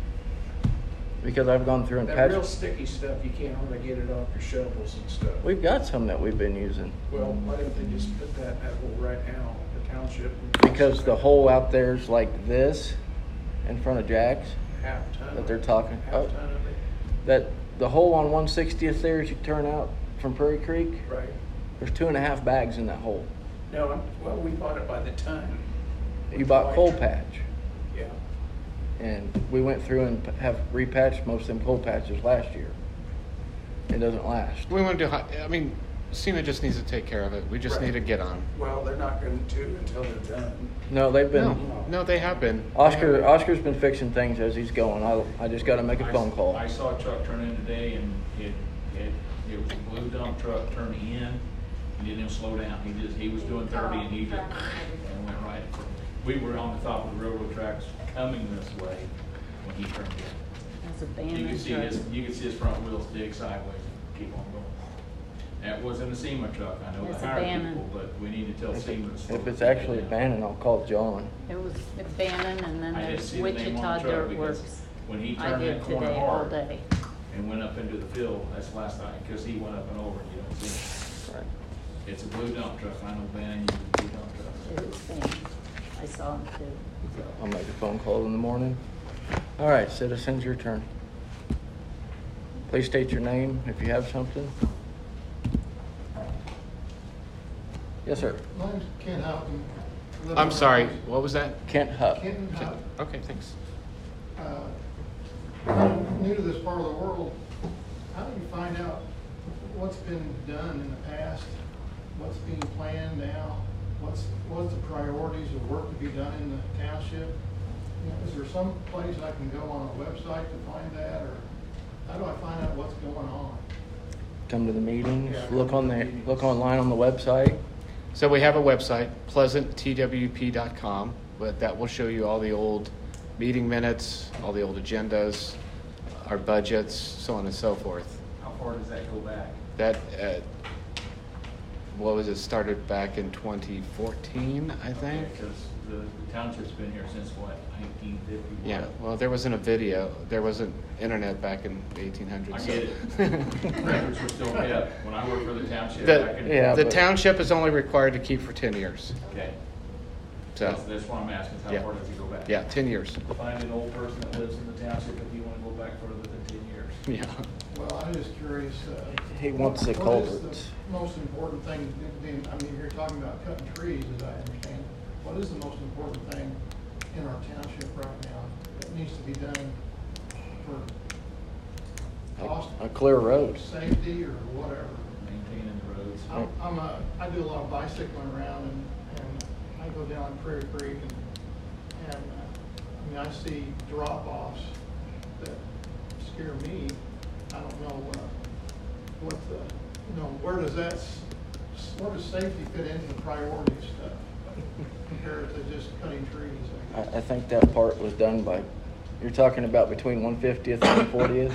Because I've gone through and That real patched. sticky stuff, you can't hardly get it off your shovels and stuff. We've got some that we've been using. Well, why don't they just put that in that hole right now, the township? Because the hole out there's like this in front of Jack's Half ton. that they're talking. Half Oh, ton of it, that, the hole on one sixtieth there as you turn out from Prairie Creek, right. there's two and a half bags in that hole. No, I'm- well, we bought it by the ton. You bought coal patch. Yeah. And we went through and p- have repatched most of them coal patches last year. It doesn't last. We want to do, hi- I mean, SEMA just needs to take care of it. We just Right. need to get on. Well, they're not going to until they're done. No, they've been, No, no, they have been. Oscar, Oscar's been fixing things as he's going. I, I just gotta make a I- phone call. I saw a truck turn in today and it, it, it was a blue dump truck turning in. He didn't even slow down. He just, he was doing thirty and he just, and went right. we were on the top of the railroad tracks coming this way when he turned in. That's a You band. could see his, you could see his front wheels dig sideways and keep on going. That wasn't a SEMA truck, I know It's the a hired Bannon. people, but we need to tell If SEMA to it- slow if it's that actually down. Bannon, I'll call John. It was Bannon, and then I didn't there's see the name on Wichita the truck Dirt because Works. when he I turned did that corner today, all hard day. and went up into the field, that's the last night, because he went up and over and you don't see him. Right. It's a blue dump truck, I know Bannon uses blue dump trucks. It was Bannon. I saw him too. I'll make a phone call in the morning. All right, citizens, your turn. Please state your name if you have something. Yes, sir. My name's Ken Houghton. I live I'm on- sorry, what was that? Kent Hupp. Kenton Houghton. Okay, thanks. Uh, I'm new to this part of the world. How do you find out what's been done in the past? What's being planned now? What's, what's the priorities of work to be done in the township? You know, is there some place I can go on a website to find that, or how do I find out what's going on? Come to the meetings, Yeah, look come on to the the, meetings. look online on the website. So we have a website, pleasant t w p dot com, but that will show you all the old meeting minutes, all the old agendas, our budgets, so on and so forth. How far does that go back? That, uh, what was it, started back in twenty fourteen, I think? Because the the township's been here since what, nineteen fifty? Yeah, well, there wasn't a video, there wasn't internet back in the eighteen I hundreds. get it. Records were still kept when I worked for the township. back The, in- Yeah, the but- township is only required to keep for ten years, Okay, so, that's, that's what I'm asking, is how Yeah. far does it go back? yeah, ten years. Find an old person that lives in the township if you want to go back further than ten years. Yeah. Well, I'm just curious. uh, He wants the what- what is culverts. the most important thing, being- I mean, you're talking about cutting trees, as I understand. What is the most important thing in our township right now that needs to be done for cost, A clear road. safety, or whatever? Maintaining the roads. I'm, I'm a, I do a lot of bicycling around, and, and I go down Prairie Creek, and, and, uh, I mean, I see drop-offs that scare me. I don't know, uh, what the, you know, where does that, s- s- where does safety fit into the priority stuff compared to just cutting trees, I I, guess? I think that part was done by, you're talking about between one fiftieth and one fortieth?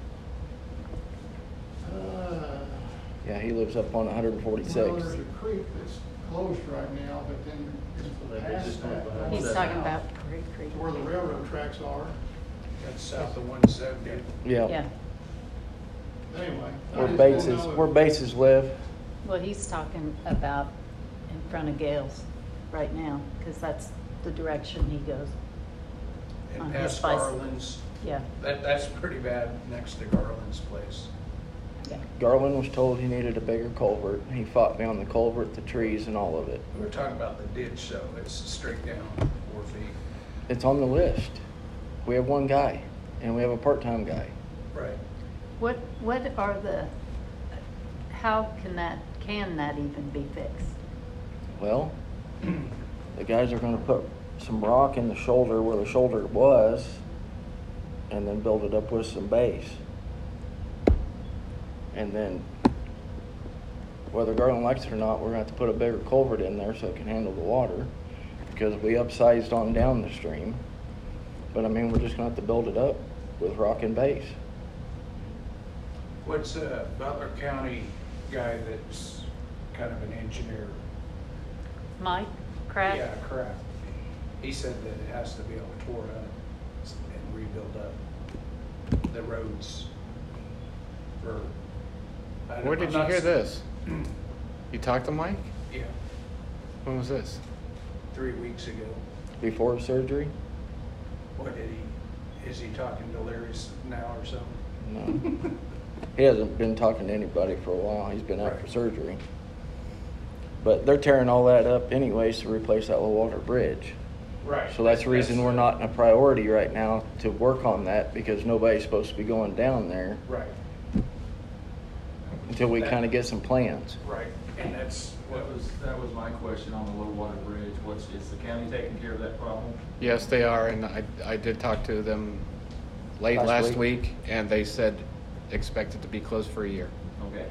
Uh, Yeah, he lives up on one Well, there's forty-six. a creek that's closed right now, but then past that, He's talking about Prairie Creek. where the railroad tracks are. That's south of one seventy. Yeah, Yeah, Anyway. I where just bases, didn't know if- where bases live. well, he's talking about in front of Gales right now, because that's the direction he goes. On And his past bicycle. Garland's, Yeah, that, that's pretty bad next to Garland's place. yeah. Garland was told he needed a bigger culvert. He fought me on the culvert, the trees, and all of it. We're talking about the ditch, so it's straight down four feet. It's on the list. We have one guy, and we have a part-time guy. Right. What, what are the, how can that, can that even be fixed? Well, the guys are gonna put some rock in the shoulder where the shoulder was, and then build it up with some base. And then, whether Garland likes it or not, we're gonna have to put a bigger culvert in there so it can handle the water, because we upsized on down the stream. But I mean, we're just gonna have to build it up with rock and base. What's a Butler County guy that's kind of an engineer? Mike Kraft? Yeah, Kraft. He said that it has to be all tore up and rebuilt up. The roads for. I don't- Where did I'm you not hear s- this? You talked to Mike? Yeah, When was this? three weeks ago. Before surgery? What did he, is he talking to Larry s- now or something? No. He hasn't been talking to anybody for a while. He's been out for Right. surgery. But they're tearing all that up anyways to replace that low water bridge. Right. So that's the reason we're not in a priority right now to work on that, because nobody's supposed to be going down there Right, until we kind of get some plans. right. And that's what That was, that was my question on the low water bridge. What's, is the county taking care of that problem? Yes, they are, and I, I did talk to them late Last last week? week, and they said expect it to be closed for a year. Okay.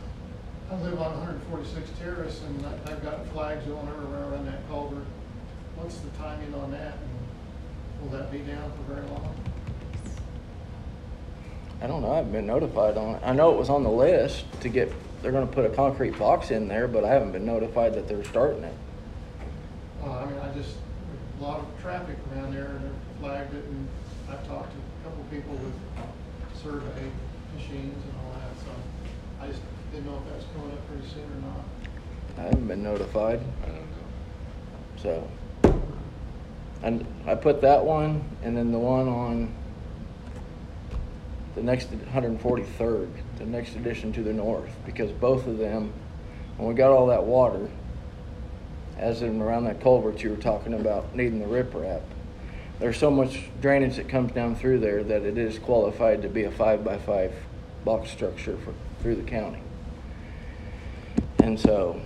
I live on one forty-six Terrace, and I- I've got flags going everywhere around that culvert. what's the timing on that? And will that be down for very long? I don't know, I haven't been notified on it. I know it was on the list to get, they're gonna put a concrete box in there, but I haven't been notified that they're starting it. Uh, I mean, I just, there's a lot of traffic around there, and they're flagged it, and I've talked to a couple of people with survey machines and all that, so I just didn't know if that's coming up pretty soon or not. I haven't been notified, I don't know. so. And I put that one, and then the one on the next one hundred forty-third, the next addition to the north, because both of them, when we got all that water, as in around that culvert you were talking about needing the riprap, there's so much drainage that comes down through there that it is qualified to be a five by five box structure for through the county. And so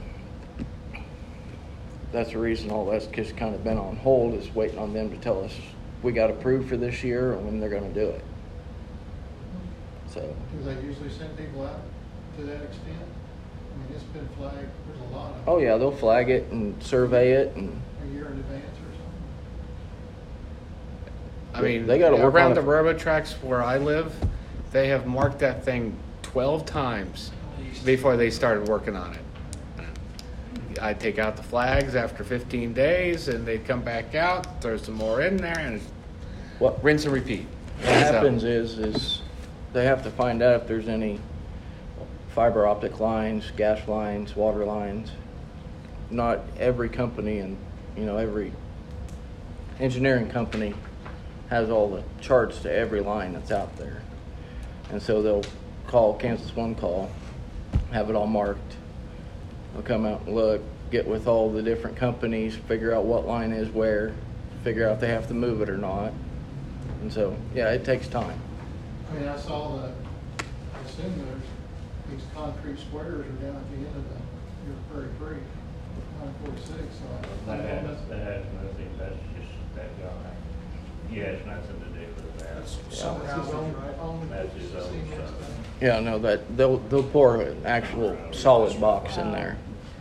that's the reason all that's just kind of been on hold, is waiting on them to tell us we got approved for this year and when they're going to do it. So. Do they usually send people out to that extent? I mean, it's been flagged, there's a lot of. Oh yeah, they'll flag it and survey it, and A year in advance or something? I mean, They gotta work around on the it. railroad tracks where I live, they have marked that thing twelve times before they started working on it. I'd take out the flags after fifteen days, and they'd come back out, throw some more in there, and what rinse and repeat. What So- happens is, is they have to find out if there's any fiber optic lines, gas lines, water lines. Not every company and, you know, every engineering company has all the charts to every line that's out there. And so they'll call Kansas One Call, have it all marked. They'll come out and look, get with all the different companies, figure out what line is where, figure out if they have to move it or not. And so, yeah, it takes time. I mean, I saw the, I assume there's, these concrete squares are down at the end of the, your Prairie Creek, nine forty-six, so I- I That don't know has, if that that's. has nothing, that's just that guy. He has nothing to do with that. That's his own, own That's his own cement stuff. stuff. Yeah, no, that they'll they'll pour an actual solid box in there,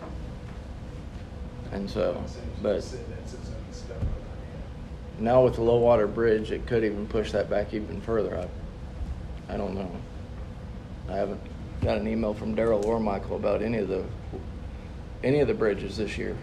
and so, but That's his own stuff. now with the low water bridge, it could even push that back even further. I, I don't know. I haven't got an email from Daryl or Michael about any of the any of the bridges this year.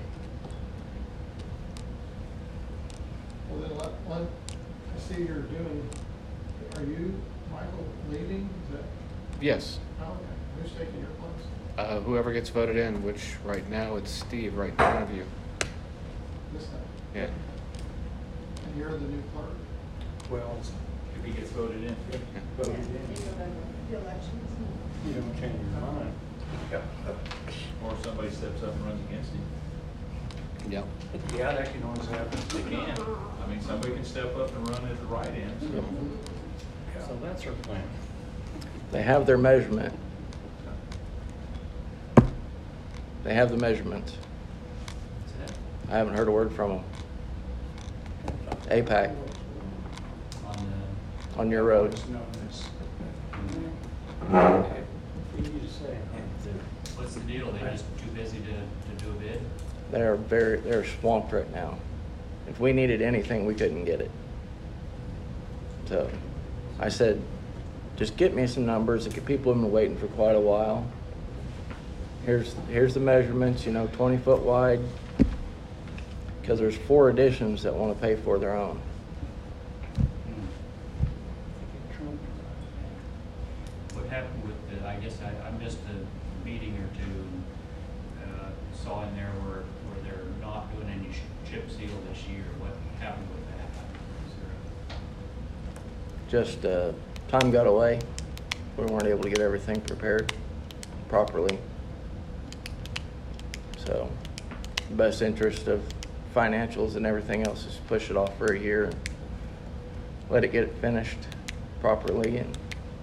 Well, then, let, let, I see you're doing, are you, Michael, leaving? Is that, Yes. oh, okay. Who's taking your place? Uh, whoever gets voted in, which right now it's Steve right in front of you. This time? Yeah. And you're the new clerk? Well, If he gets voted in. voted in. The elections. You don't change your mind. Or if somebody steps up and runs against him. Yep. Yeah, that can always happen. They can. I mean, somebody can step up and run at the right end, so. Yeah. So that's our plan. They have their measurement. They have the measurements. I haven't heard a word from them. A PAC On the, on your road. It's known as- Easy to say. What's the deal? They just too busy to, to do a bid? They're very they're swamped right now. If we needed anything, we couldn't get it. So I said, just get me some numbers. The people have been waiting for quite a while. Here's here's the measurements, you know, twenty foot wide. Because there's four additions that want to pay for their own. What happened with the, I guess I, I missed a meeting or two, uh, saw in there where, where they're not doing any sh- chip seal this year. What happened with that? Is there Just uh, time got away. We weren't able to get everything prepared properly. So, the best interest of financials and everything else is push it off for a year and let it get it finished properly. And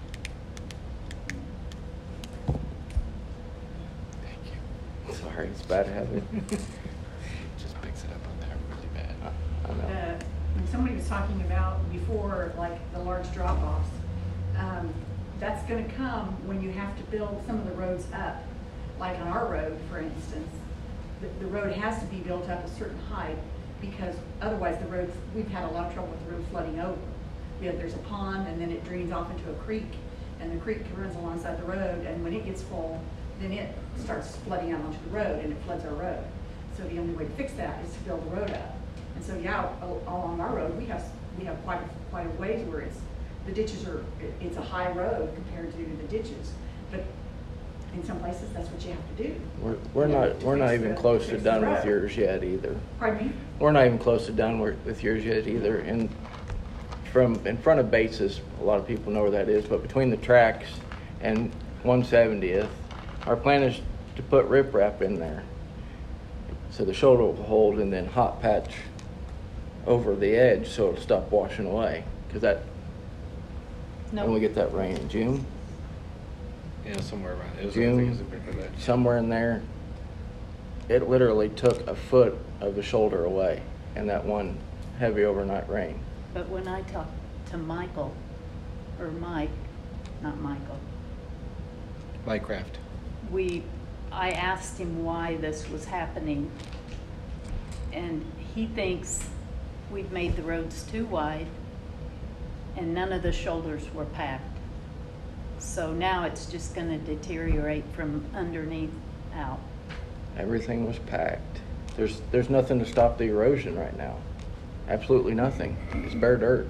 Thank you. sorry, it's bad habit. Just picks it up on there really bad. I know. Uh, When somebody was talking about before, like the large drop-offs, um, that's gonna come when you have to build some of the roads up. Like on our road, for instance, the, the road has to be built up a certain height because otherwise the roads, we've had a lot of trouble with the road flooding over. We have, there's a pond, and then it drains off into a creek, and the creek runs alongside the road, and when it gets full, then it starts flooding out onto the road, and it floods our road. So the only way to fix that is to build the road up. And so, yeah, all along our road, we have, we have quite, quite a ways where it's, the ditches are, it- it's a high road compared to the ditches. But in some places, that's what you have to do. We're, we're You know, not, to we're not fix even the- close to to fix the done with road. yours yet either. Pardon me? We're not even close to done with, with yours yet either. And from, in front of Bates's, a lot of people know where that is, but between the tracks and one seventieth, our plan is to put riprap in there. So the shoulder will hold, and then hot patch over the edge so it'll stop washing away. Cause that, No. when we get that rain in June, Yeah, somewhere around, it was, I June, think it was a bit of that. somewhere in there, it literally took a foot of the shoulder away in that one heavy overnight rain. But when I talked to Michael, or Mike, not Michael, Mycraft. we, I asked him why this was happening. And he thinks we've made the roads too wide and none of the shoulders were packed. So now it's just gonna deteriorate from underneath out. Everything was packed. There's, there's nothing to stop the erosion right now. Absolutely nothing. It's bare dirt.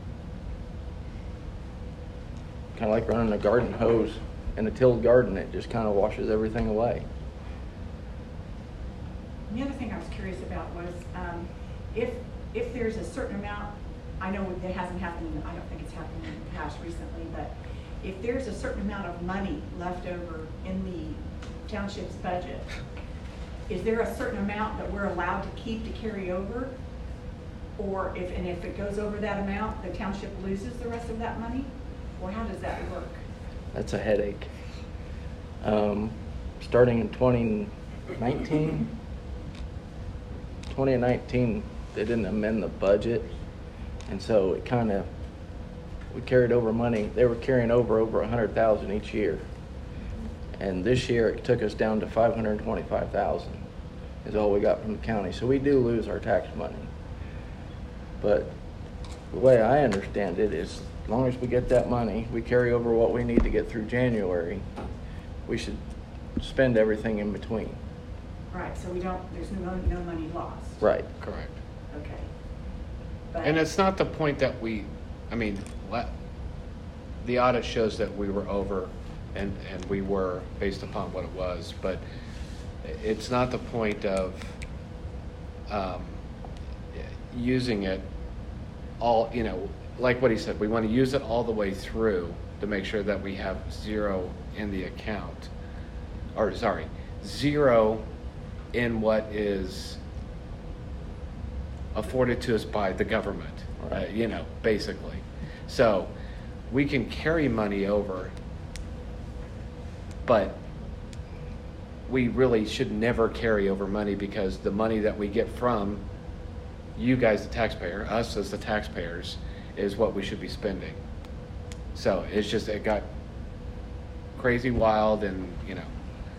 Kind of like running a garden hose in a tilled garden. It just kind of washes everything away. The other thing I was curious about was, um, if, if there's a certain amount, I know it hasn't happened, I don't think it's happened in the past recently, but if there's a certain amount of money left over in the township's budget, is there a certain amount that we're allowed to keep to carry over? Or if, and if it goes over that amount, the township loses the rest of that money? Or how does that work? That's a headache. Um, starting in twenty nineteen, twenty nineteen, they didn't amend the budget. And so it kind of, we carried over money. They were carrying over over a hundred thousand each year. And this year it took us down to five hundred twenty-five thousand is all we got from the county. So we do lose our tax money. But the way I understand it is, as long as we get that money, we carry over what we need to get through January, we should spend everything in between. Right, so we don't, there's no, no money lost? Right. Correct. Okay. But- And it's not the point that we, I mean, la- the audit shows that we were over, and, and we were based upon what it was, but it's not the point of um, using it all, you know, like what he said, we want to use it all the way through to make sure that we have zero in the account, or sorry, zero in what is afforded to us by the government, uh, you know, basically. So we can carry money over, but we really should never carry over money, because the money that we get from you guys, the taxpayer, us as the taxpayers, is what we should be spending. So it's just, it got crazy wild, and, you know,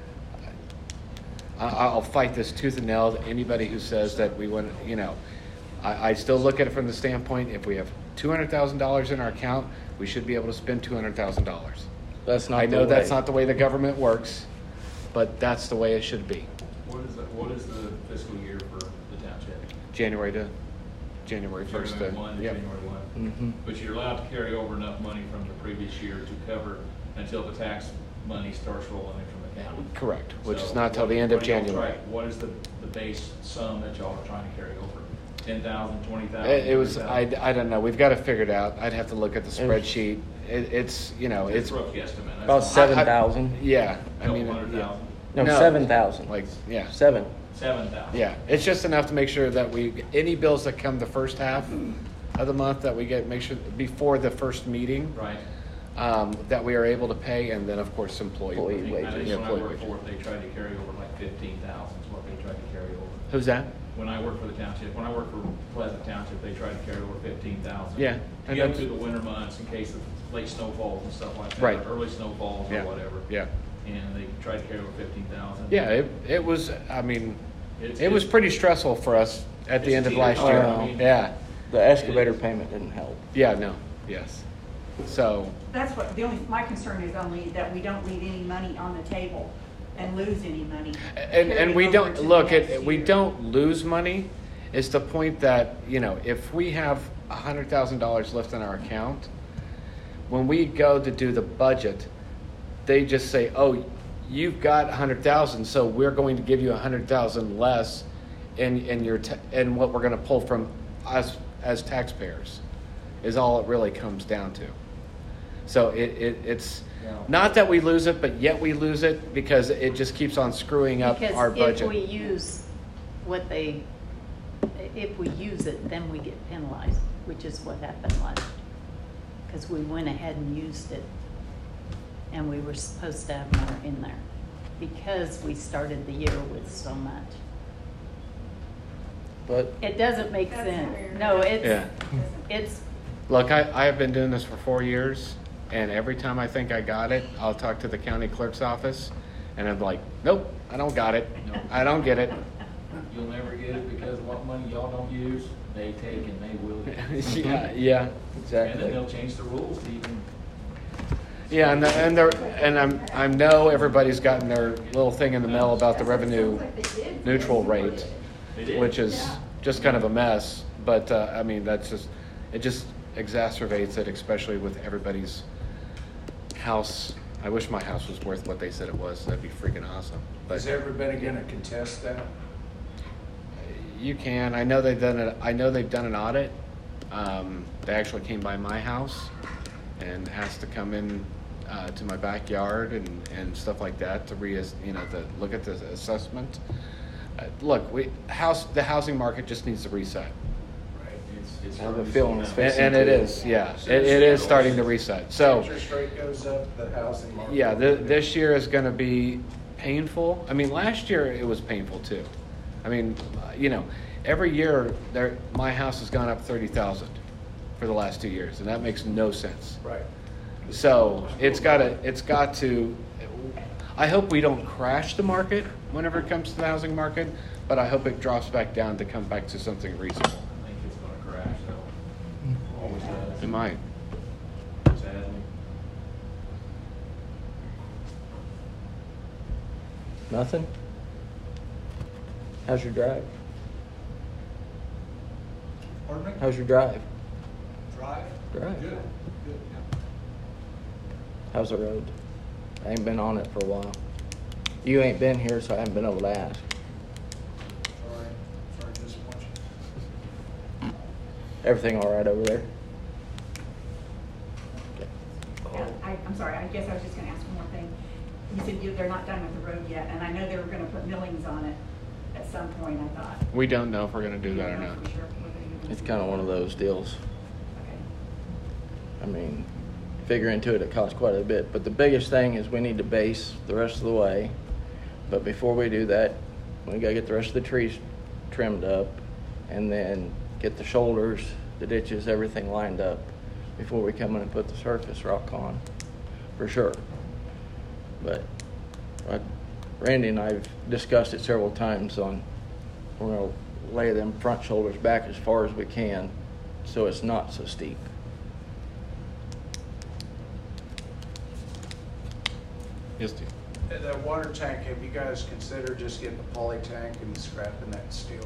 I, I'll fight this tooth and nail. Anybody who says that we want, you know, I, I still look at it from the standpoint, if we have two hundred thousand dollars in our account, we should be able to spend two hundred thousand dollars. That's not I the know that's way. not the way the government works, but that's the way it should be. What is, the- what is the fiscal year for the township? January to, January first. January one to Yep. January one. Mm-hmm. But you're allowed to carry over enough money from the previous year to cover until the tax money starts rolling in from the county. Correct, which is So not till what- the end of what do y'all January. try- What is the, the base sum that y'all are trying to carry over? Ten thousand, twenty thousand? It, it was, I, I don't know, we've got to figure it out. I'd have to look at the spreadsheet. It, it's, you know, It's it's. a rough guesstimate. that's About all. seven I- I- thousand. Yeah, I Couple mean, hundred yeah. thousand? No, No. seven thousand. Like, yeah. Seven. Seven thousand? Yeah, it's just enough to make sure that we, any bills that come the first half of the month, that we get, make sure, before the first meeting, Right. um, that we are able to pay, and then, of course, employee. Employee I think wages. I think Yeah, when I employee worked wages. for it, they tried to carry over like fifteen thousand is what they tried to carry over. Who's that? When I worked for the township, when I worked for Pleasant Township, they tried to carry over fifteen thousand. Yeah, To and get that's- through the winter months in case of late snowfalls and stuff like that. Right. Or early snowfalls or Yeah, whatever. yeah. And they tried to carry over fifteen thousand. Yeah, it, it was, I mean, It's- it was it's- pretty stressful for us at the end of It's last either- year. Oh. Yeah, The excavator payment didn't help. yeah, no, yes. So, That's what, the only, my concern is only that we don't leave any money on the table and lose any money. and, and we carrying over don't, to the look, next it, we year. don't lose money. It's the point that, you know, if we have a hundred thousand dollars left in our account, when we go to do the budget, they just say, oh, you've got a hundred thousand, so we're going to give you a hundred thousand less in, in your, ta- in what we're gonna pull from us as taxpayers, is all it really comes down to. So it, it, it's, not that we lose it, but yet we lose it because it just keeps on screwing up our Because if we budget. use what they, if we use it, then we get penalized, which is what happened last. Because we went ahead and used it, and we were supposed to have more in there, because we started the year with so much. But It doesn't make That's sense. fair. No, it's, Yeah. it's, Look, I, I have been doing this for four years, and every time I think I got it, I'll talk to the county clerk's office, and I'm like, nope, I don't got it. I don't get it. You'll never get it because what money y'all don't use, they take and they will use. Yeah, yeah, And then exactly. they'll change the rules to even. yeah, and the, and they're, and I'm I know everybody's gotten their little thing in the mail about the revenue neutral rate, They did. which is just kind of a mess. But uh, I mean, that's just it just exacerbates it, especially with everybody's house. I wish my house was worth what they said it was. That'd be freaking awesome. But Is everybody gonna contest that? you can. I know they've done it. I know they've done an audit. Um, they actually came by my house and has to come in uh, to my backyard and, and stuff like that to re you know to look at the assessment. Uh, look, we house the housing market just needs to reset, Right, it's, it's. I have a feeling it's and, fixing and it to. is. Yeah, it, it is starting to reset. So. Interest rate goes up, the housing market. Yeah, th- this year is going to be painful. I mean, last year it was painful too. I mean, uh, you know, every year there, my house has gone up thirty thousand for the last two years, and that makes no sense. Right. So it's got to, it's got to. I hope we don't crash the market whenever it comes to the housing market, but I hope it drops back down to come back to something reasonable. I think it's gonna crash though. Always does. It might. Sadly. Nothing? How's your drive? Pardon me? How's your drive? Drive? Drive. Good, good, yeah. How's the road? I ain't been on it for a while. You ain't been here, so I haven't been able to ask. Sorry, sorry to disappoint you. Everything all right over there? Yeah, I, I'm sorry, I guess I was just gonna ask one more thing. You said you, they're not done with the road yet, and I know they were gonna put millings on it at some point, I thought. We don't know if we're going to do that or You don't not. know for sure whether you're gonna It's do kind of that. one of those deals. Okay. I mean, figure into it, it costs quite a bit. But the biggest thing is we need to base the rest of the way. But before we do that, we gotta get the rest of the trees trimmed up and then get the shoulders, the ditches, everything lined up before we come in and put the surface rock on, for sure. But uh, Randy and I have discussed it several times on, we're gonna lay them front shoulders back as far as we can so it's not so steep. Yes, Steve. Uh, That water tank, have you guys considered just getting a poly tank and scrapping that steel?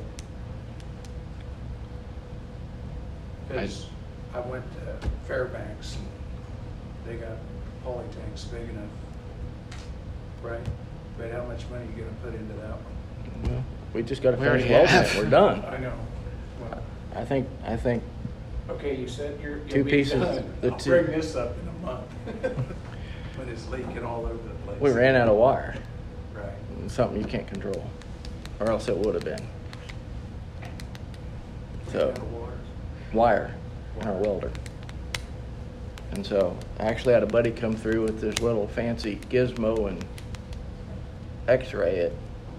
Because I went to Fairbanks and they got poly tanks big enough, right? But how much money you gonna put into that one? Well, we just gotta We finish already welding have. it, we're done. I know. Well, I think, I think, okay, you said you're. you'll Two be pieces, done. the I'll two- bring this up in a month. When it's leaking all over the place. we ran out of wire, Right. something you can't control, or else it would've been. So, Out of water. wire in our welder. And so, I actually had a buddy come through with this little fancy gizmo and x-ray it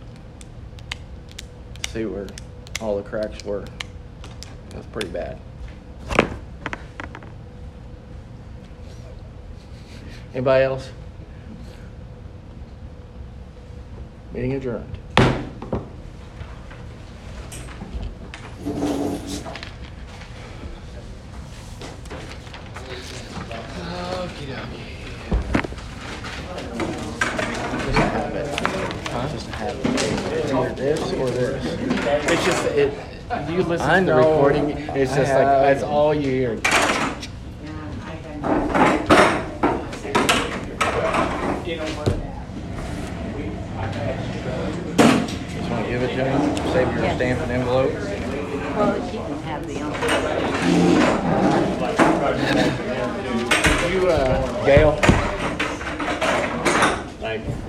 to see where all the cracks were. It was pretty bad. Anybody else? Meeting adjourned. this or this? It's just, it, you listen I to the know. recording, it's I just like, have. that's all you hear. You know what? We, I've asked Just want to give it to him, save your Yes. stamp and envelope. Well, you can have the envelope. You, uh, Gail? Thank you.